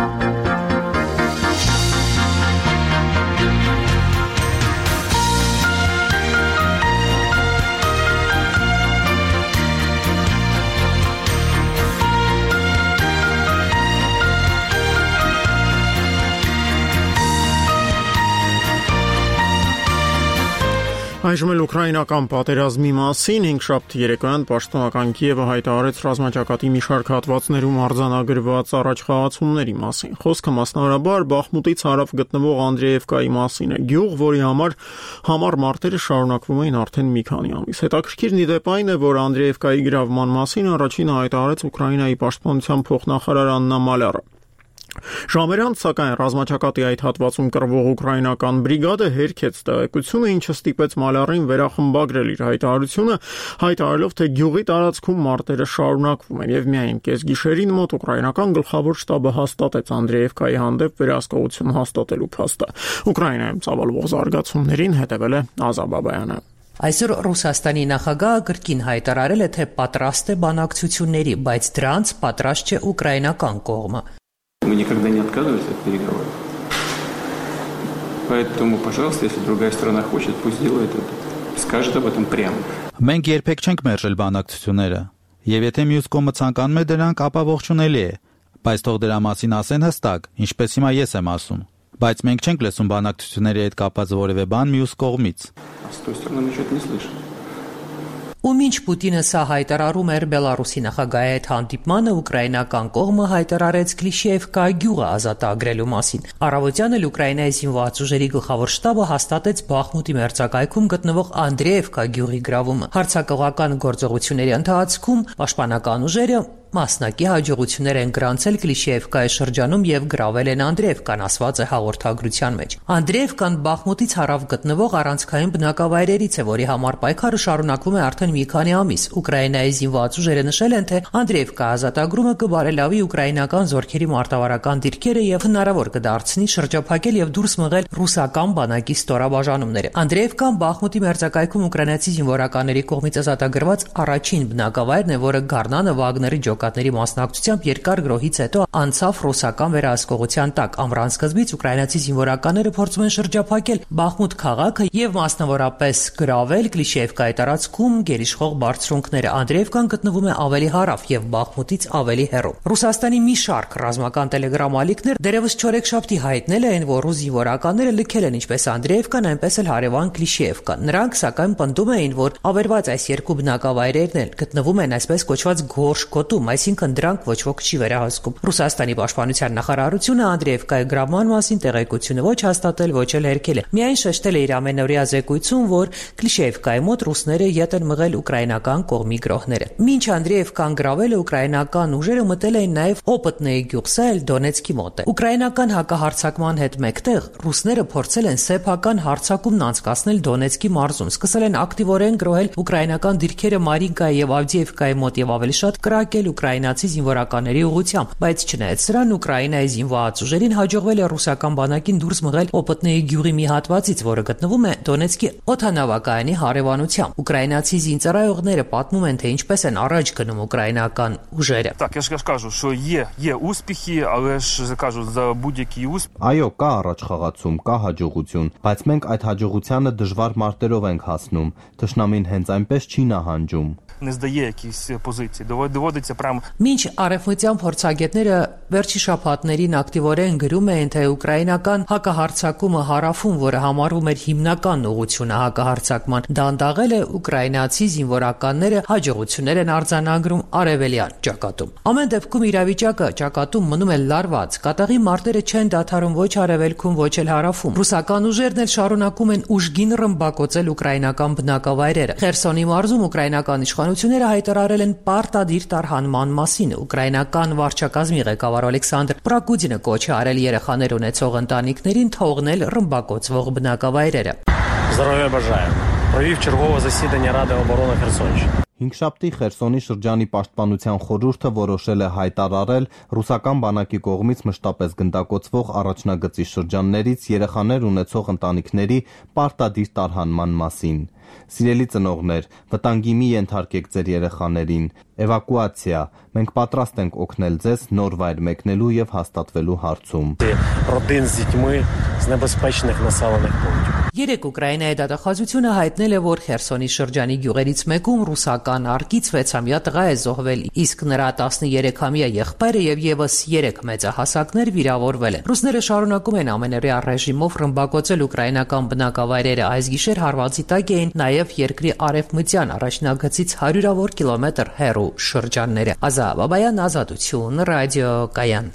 Այժմ էլ ուկրաինական պատերազմի մասին հինգշաբթի երեկոյան պաշտոնական Կիևը հայտարարեց ռազմաճակատի մի շարք հատվածներում արձանագրված առաջխաղացումների մասին։ Խոսքը մասնավորաբար Բախմուտից հարավ գտնվող Անդրեևկայի մասին է, գյուղ, որի համար համառ մարտերը շարունակվում էին արդեն մի քանի ամիս։ Հետաքրքիրն ի դեպ այն է, որ Անդրեևկայի գրավման մասին առաջինը հայտարարեց Ուկրաինայի պաշտպանության փոխնախարար Աննա Մալյարը։ Ժամեր անց, սակայն, ռազմաճակատի այդ հատվածում կռվող ուկրաինական բրիգադը հերքեց տեղեկությունը, ինչը ստիպեց Մալյարին վերախմբագրել իր հայտարարությունը, հայտարարելով, թե գյուղի տարածքում մարտերը շարունակվում են, եւ միայն կեսգիշերին մոտ ուկրաինական գլխավոր շտաբը հաստատեց Անդրեևկայի հանդեպ վերահսկողություն հաստատելու փաստը։ Ուկրաինայում ծավալվող զարգացումներին հետևել է Ազա Բաբայանը։ Այսօր Ռուսաստանի նախագահը կրկին հայտարարել է, թե պատրաստ է բանակցությունների, բայց դրանց պատրաստ չէ ուկրաինական կողմը։ Мы никогда не отказывались от переговоров. Поэтому, пожалуйста, если другая сторона хочет, пусть делает это. Скажет об этом прямо. Մենք երբեք չենք մերժել բանակցությունները, եւ եթե մյուս կողմը ցանկանում է դրանք, ապա ողջունելի է, բայց թող դրա մասին ասեն հստակ, ինչպես հիմա ես եմ ասում, բայց մենք չենք լսում բանակցությունների հետ կապված որևէ բան մյուս կողմից։ С той стороны мы что-то не слышим. Ու մինչ Պուտինը սա հայտարարում էր Բելարուսի նախագահի հետ հանդիպմանը, ուկրաինական կողմը հայտարարեց Կլիշեևկա գյուղը ազատագրելու մասին։ Առավոտյան էլ Ուկրաինայի զինված ուժերի գլխավոր շտաբը հաստատեց Բախմուտի մերձակայքում գտնվող Անդրեևկա գյուղի գրավումը։ Հարձակողական գործողությունների ընթացքում պաշտպանական ուժերը մասնակի հաջողություններ են գրանցել Կլիշեևկայի շրջանում եւ գրավել են Անդրեևկան, ասված է հաղորդագրության մեջ։ Անդրեևկան Բախմուտից հարավ գտնվող առանցքային բնակավայրերից է, որի համար պայքարը շարունակվում է արդեն մի քանի ամիս։ Ուկրաինայի զինված ուժերը նշել են, թե Անդրեևկա ազատագրումը կբարելավի ուկրաինական զորքերի մարտավարական դիրքերը եւ հնարավոր կդարձնի շրջափակել եւ դուրս մղել ռուսական բանակի ստորաբաժանումները։ Անդրեևկան Բախմուտի մերձակայքում ուկրաինացի զինվորականների կողմից ազատագրված առաջին բնակավայրն է, որը Գառնանը Վագների ջոկատների մասնակցությամբ երկար գրոհից հետո անցավ ռուսական վերահսկողության տակ։ Ամռան սկզբից ուկրաինացի զինվորականները փորձում են շրջափակել Բախմուտ քաղաքը եւ մասնավորապես գրավել Կլիշեևկայի տարածքում գերիշխող բարձրունքները։ Անդրեևկան գտնվում է ավելի հարավ եւ Բախմուտից ավելի հեռու։ Ռուսաստանի մի շարք ռազմական տելեգրամ ալիքներ դերևս չորեքշաբթի հայտնել են, որ ռուս զինվորականները լքել են ինչպես Անդրեևկան, այնպես էլ հարևան Կլիշեևկան։ Նրանք սակայն պնդում էին, որ ավերված այս երկու բնակավայրերն էլ գտնվում են այսպես կոչված գորշ գոտում, այսինքն դրանք ոչ ոք չի վերահսկում։ Ռուսաստանի պաշտպանության նախարարությունը Անդրեևկայի գրավման մասին տեղեկությունը ոչ հաստատել, ոչ էլ հերքել է։ Միայն շեշտել է իր ամենօրյա զեկույցում, որ Կլիշեևկայի մոտ ռուսները ետ են մղել ուկրաինական կողմի գրոհները։ Մինչ Անդրեևկան գրավելը ուկրաինական ուժերը մտել էին նաև Օպտնեի գյուղ, սա էլ Դոնեցկի մոտ է։ Ուկրաինական հակահարձակման հետ մեկտեղ ռուսները փորձել են սեփական հարձակումն անցկացնել Դոնեցկի մարզում, սկսել են ակտիվորեն գրոհել ուկրաինական դիրքերը Մարինկայի եւ Ավդիևկայի մոտ եւ ավելի շատ կրակել ուկրաինացի զինվորականների ուղղությամբ, բայց չնայած սրան Ուկրաինայի զինված ուժերին հաջողվել է ռուսական բանակին դուրս մղել Օպտնեի գյուղի մի հատվածից, որը գտնվում է Դոնեցկի օդանավակայանի հարևանությամբ։ Ուկրաինացի զինծառայողները պատմում են, թե ինչպես են առաջ գնում ուկրաինական ուժերը։ Так, я ж кажу, що є, є успіхи, але ж кажу, за будь-який успіх. Այո, կա առաջխաղացում, кա հաջողություն, բայց մենք այդ հաջողությանը դժվար մարտերով ենք հասնում։ Թշնամին հենց այնպես չի նահանջում։ Не здає якісь позиції, доводиться Մինչ արևմտյան փորձագետները վերջի շաբաթներին ակտիվորեն գրում էին, թե ուկրաինական հակահարձակումը հարավում, որը համարվում էր հիմնական ուղղությունը հակահարձակման, դանդաղել է ուկրաինացի զինվորականները հաջողություններ են արձանագրում արևելյան ճակատում։ Ամեն դեպքում իրավիճակը ճակատում մնում է լարված։ Կատաղի մարտերը չեն դադարում ոչ արևելքում, ոչ էլ հարավում։ Ռուսական ուժերն էլ շարունակում են ուժգին ռմբակոծել ուկրաինական բնակավայրերը։ Խերսոնի մարզում ուկրաինական իշխանությունները հայտարարել են պարտադիր տարհանման մասին։ Ուկրաինական վարչակազմի ղեկավար Ալեքսանդր Պրագուդինը կոչ է արել երեխաներ ունեցող ընտանիքներին թողնել ռմբակոծվող բնակավայրերը։ Здоровья бажаю. Провів чергове засідання Ради оборони Херсонщини. Հինգշաբթի Խերսոնի շրջանի պաշտպանության խորհուրդը որոշել է հայտարարել ռուսական բանակի կողմից մշտապես գնդակոծվող առաջնագծի շրջաններից երեխաներ ունեցող ընտանիքների պարտադիր տարհանման մասին։ Սիրելի ծնողներ, վտանգի մի ենթարկեք ձեր երեխաներին։ Էվակուացիա։ Մենք պատրաստ ենք օգնել ձեզ նոր վայր մեկնելու եւ հաստատվելու հարցում։ Родин з дітьми з небезпечних населених пунктів. Երեք Ուկրաինայի դատախազությունը հայտնել է, որ Խերսոնի շրջանի գյուղերից մեկում ռուսական արկից վեցամյա տղա է զոհվել, իսկ նրա տասներեքամյա եղբայրը եւ եւս երեք մեծահասակներ վիրավորվել են։ Ռուսները շարունակում են ամենօրյա ռեժիմով ռմբակոծել ուկրաինական բնակավայրերը։ Այս գիշեր հարվածի տակ էին նաեւ երկրի արևմտյան առաջնագծից հարյուրավոր կիլոմետր հեռու շրջանները։ Ազա Բաբայան, Ազատություն, Ռադիո Կայան։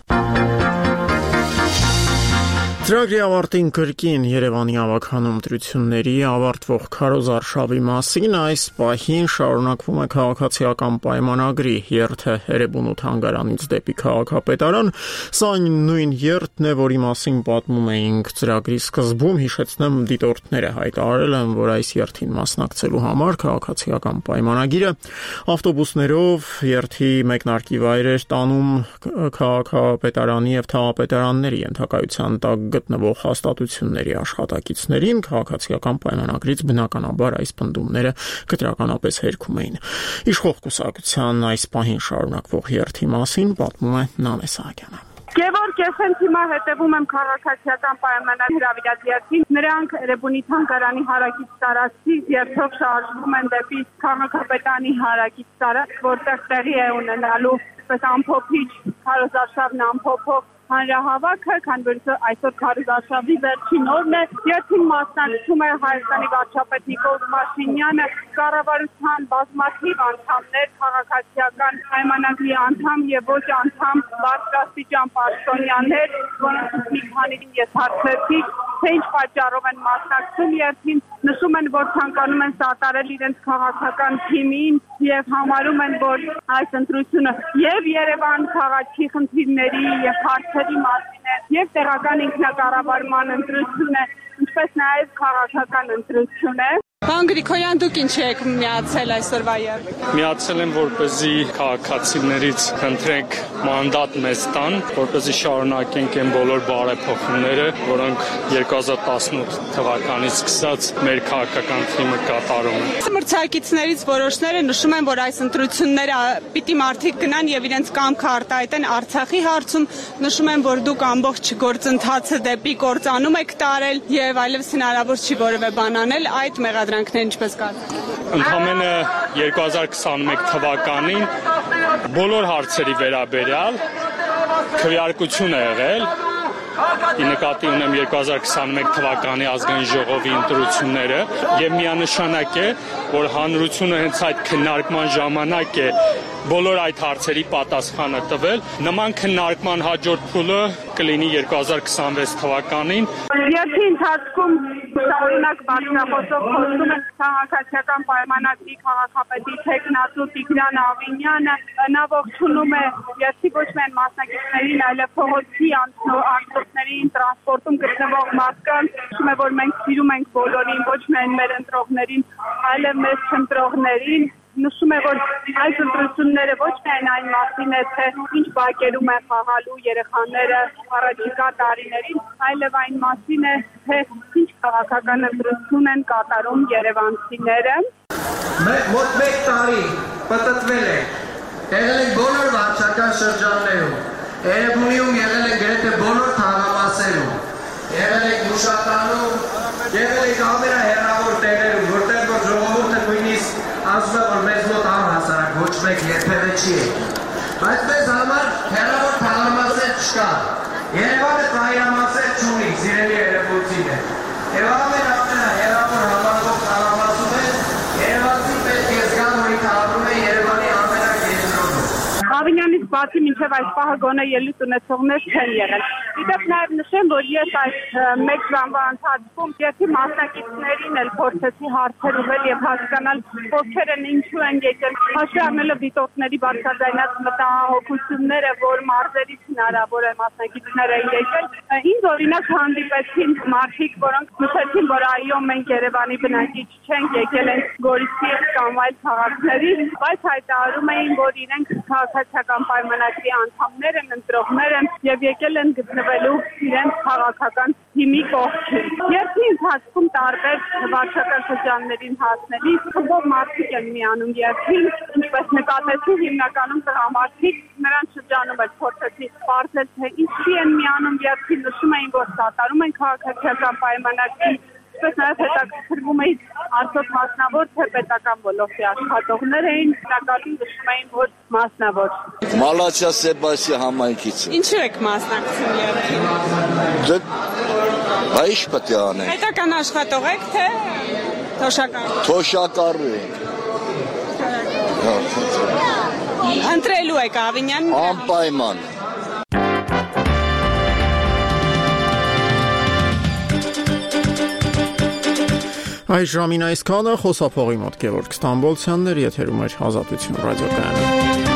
Ծրագրի ավարտին կրկին Երևանի ավագանում ընտրությունների ավարտվող քարոզարշավի մասին այս պահին շարունակվում է քաղաքացիական պայմանագրի երթը Էրեբունու թանգարանից դեպի քաղաքապետարան։ Սա նույն երթն է, որի մասին պատմում էինք ծրագրի սկզբում, հիշեցնեմ, դիտորդները հայտարարել են, որ այս երթին մասնակցելու համար քաղաքացիական պայմանագիրը ավտոբուսներով երթի մեկնարկի վայրեր տանում քաղաքապետարանի եւ թաղապետարանների ենթակայության տակ գտնվող հաստատությունների աշխատակիցներին։ Քաղաքացիական պայմանագրից բնականաբար այս պնդումները կտրականապես հերքում էին։ Իշխող կուսակցության այս պահին շարունակվող երթի մասին պատմում է Նանե Սահակյանը։ Գևորգ, ես հենց հիմա հետևում եմ քաղաքացիական պայմանագրի հրավիրած երթին։ Նրանք Էրեբունի թանգարանի հարակից տարածքից երթով շարժվում են դեպի քաղաքապետարանի հարակից տարածք, որտեղ տեղի է ունենալու ամփոփիչ քարոզարշավն ամփոփող հանրահավաքը, քանի որ այսօր քարոզարշավի վերջին օրն է, երթին մասնակցում է Հայաստանի վարչապետ Նիկոլ Փաշինյանը, կառավարության բազմաթիվ անդամներ, քաղաքացիական պայմանագրի անդամ եւ ոչ անդամ բարձրաստիճան պաշտոնյաներ, որոնց մի քանին ես հարցրեցի, թե ինչ պատճառով են մասնակցում երթին, նշում են, որ ցանկանում են սատարել իրենց քաղաքական թիմին եւ համարում են, որ այս ընտրությունը եւ Երևան քաղաքի խնդիրների եւ հարցերի մասին է եւ տեղական ինքնակառավարման ընտրություն է, ինչպես նաեւ քաղաքական ընտրություն է։ Պարոն Գրիգորյան, դուք ինչ եք միացել այսօրվա երթին։ Միացել եմ, որպեսզի քաղաքացիներից խնդրենք մանդատ մեզ տան, որպեսզի շարունակենք այն բոլոր բարեփոխումները, որոնք երկու հազար տասնութ թվականից սկսած մեր քաղաքական թիմը կատարում է։ Մրցակիցներից որոշները նշում են, որ այս ընտրությունները պիտի մարդիկ գնան եւ իրենց կամքը արտահայտեն Արցախի հարցում, նշում են, որ դուք ամբողջ գործընթացը դեպի կործանում եք տարել եւ այլևս հնարավոր չի որևէ բան անել, այդ մեղադրանքները ինչպես կազմել։ Ընդամենը երկու հազար քսաներեք թվականին բոլոր հարցերի վերաբերյալ քվեարկություն է եղել։ Ի նկատի ունեմ երկու հազար քսաներեք թվականի ազգային ժողովի ընտրությունները եւ միանշանակ է, որ հանրությունը հենց այդ քննարկման ժամանակ է բոլոր այդ հարցերի պատասխանը տվել։ Նման քննարկման հաջորդ փուլը կլինի երկու հազար քսանվեց թվականին։ Երթի ընթացքում շարունակ բարձրախոսով խոսում է քաղաքացիական պայմանագրի քաղաքապետի տեխնատու Տիգրան Ավինյանը։ Նա ողջունում է երթի ոչ միայն մասնակիցներին, այլև փողոցի անցորդներին, տրանսպորտում գտնվող մարդկանց։ Նշում է, որ մենք սիրում ենք բոլորին, ոչ միայն մեր ընտրողներին, այլև մեր չընտրողներին։ Նշում է, որ այս ընտրությունները ոչ միայն այն մասին է, թե ինչ բակերում են խաղալու երեխաները առաջիկա տարիներին, այլև այն մասին է, թե ինչ քաղաքական ընտրություն են կատարում երևանցիները։ Մոտ մեկ տարի պտտվել է, եղել են բոլոր վարչական շրջաններում, Էրեբունիում եղել են գրեթե բոլոր թաղամասերում, եղել են Գուշատանում, եղել են ամենահեռավոր տեղերում, որտեղ որ ժողովուրդը նույնիսկ ասում է, որ մեզ մոտ առհասարակ ոչ մեկ երբևէ չի եկել։ բացի մինչև այս պահը գոնե ելույթ ունեցողներ չեն եղել։ Իդեպ նաև նշեմ, որ ես այս մեկ ժամվա ընթացքում երկի մասնակիցներին էլ փորձեցի հարցեր ուղղել եւ հասկանալ ովքեր են, ինչու են եկել, հաշվի առնելով դիտորդների բարձրաձայնած մտահոգությունները, որ մարզերից հնարավոր է մասնակիցներ են եկել։ Ինձ օրինակ հանդիպեցին մարդիկ, որոնք նշեցին, որ այո, մենք Երևանի բնակիչ չենք, եկել են Գորիսից կամ այլ քաղաքներից, բայց հայտարարում էին, որ իրենք քաղաքացիական պայմանագրի անդամներ են, ընտրողներ են եւ եկել են գտնվելու իրենց քաղաքական թիմի կողքին։ Երկրի ընթացքում տարբեր վարչական շրջաններին հասնելիս խմբով մարդիկ են միանում երկրին, ինչպես նկատեցի հիմնականում տղամարդիկ, նրանց շրջանում էլ փորձեցի պարզել, թե ինչի են միանում երկրին, նշում էին, որ սատարում են քաղաքացիական պայմանագրին, ինչպես նաև հետաքրքրվում էին արդյոք մասնավոր թե պետական ոլորտի աշխատողներ էին, հիմնականում նշում էին, որ մասնավոր։ Մալացիա Սեբաստիա համայնքից։ Ինչու եք մասնակցում երկրին։ Դե Այս պետք է անենք։ Պետական աշխատող եք, թե թոշակառու։ Թոշակառու ենք։ Ընտրելու եք Ավինյանին։ Անպայման։ Այս ժամին այսքանը, խոսափողի մոտ Գևորգ Ստամբոլցյանն էր, եթերում էր Ազատություն ռադիոկայանը։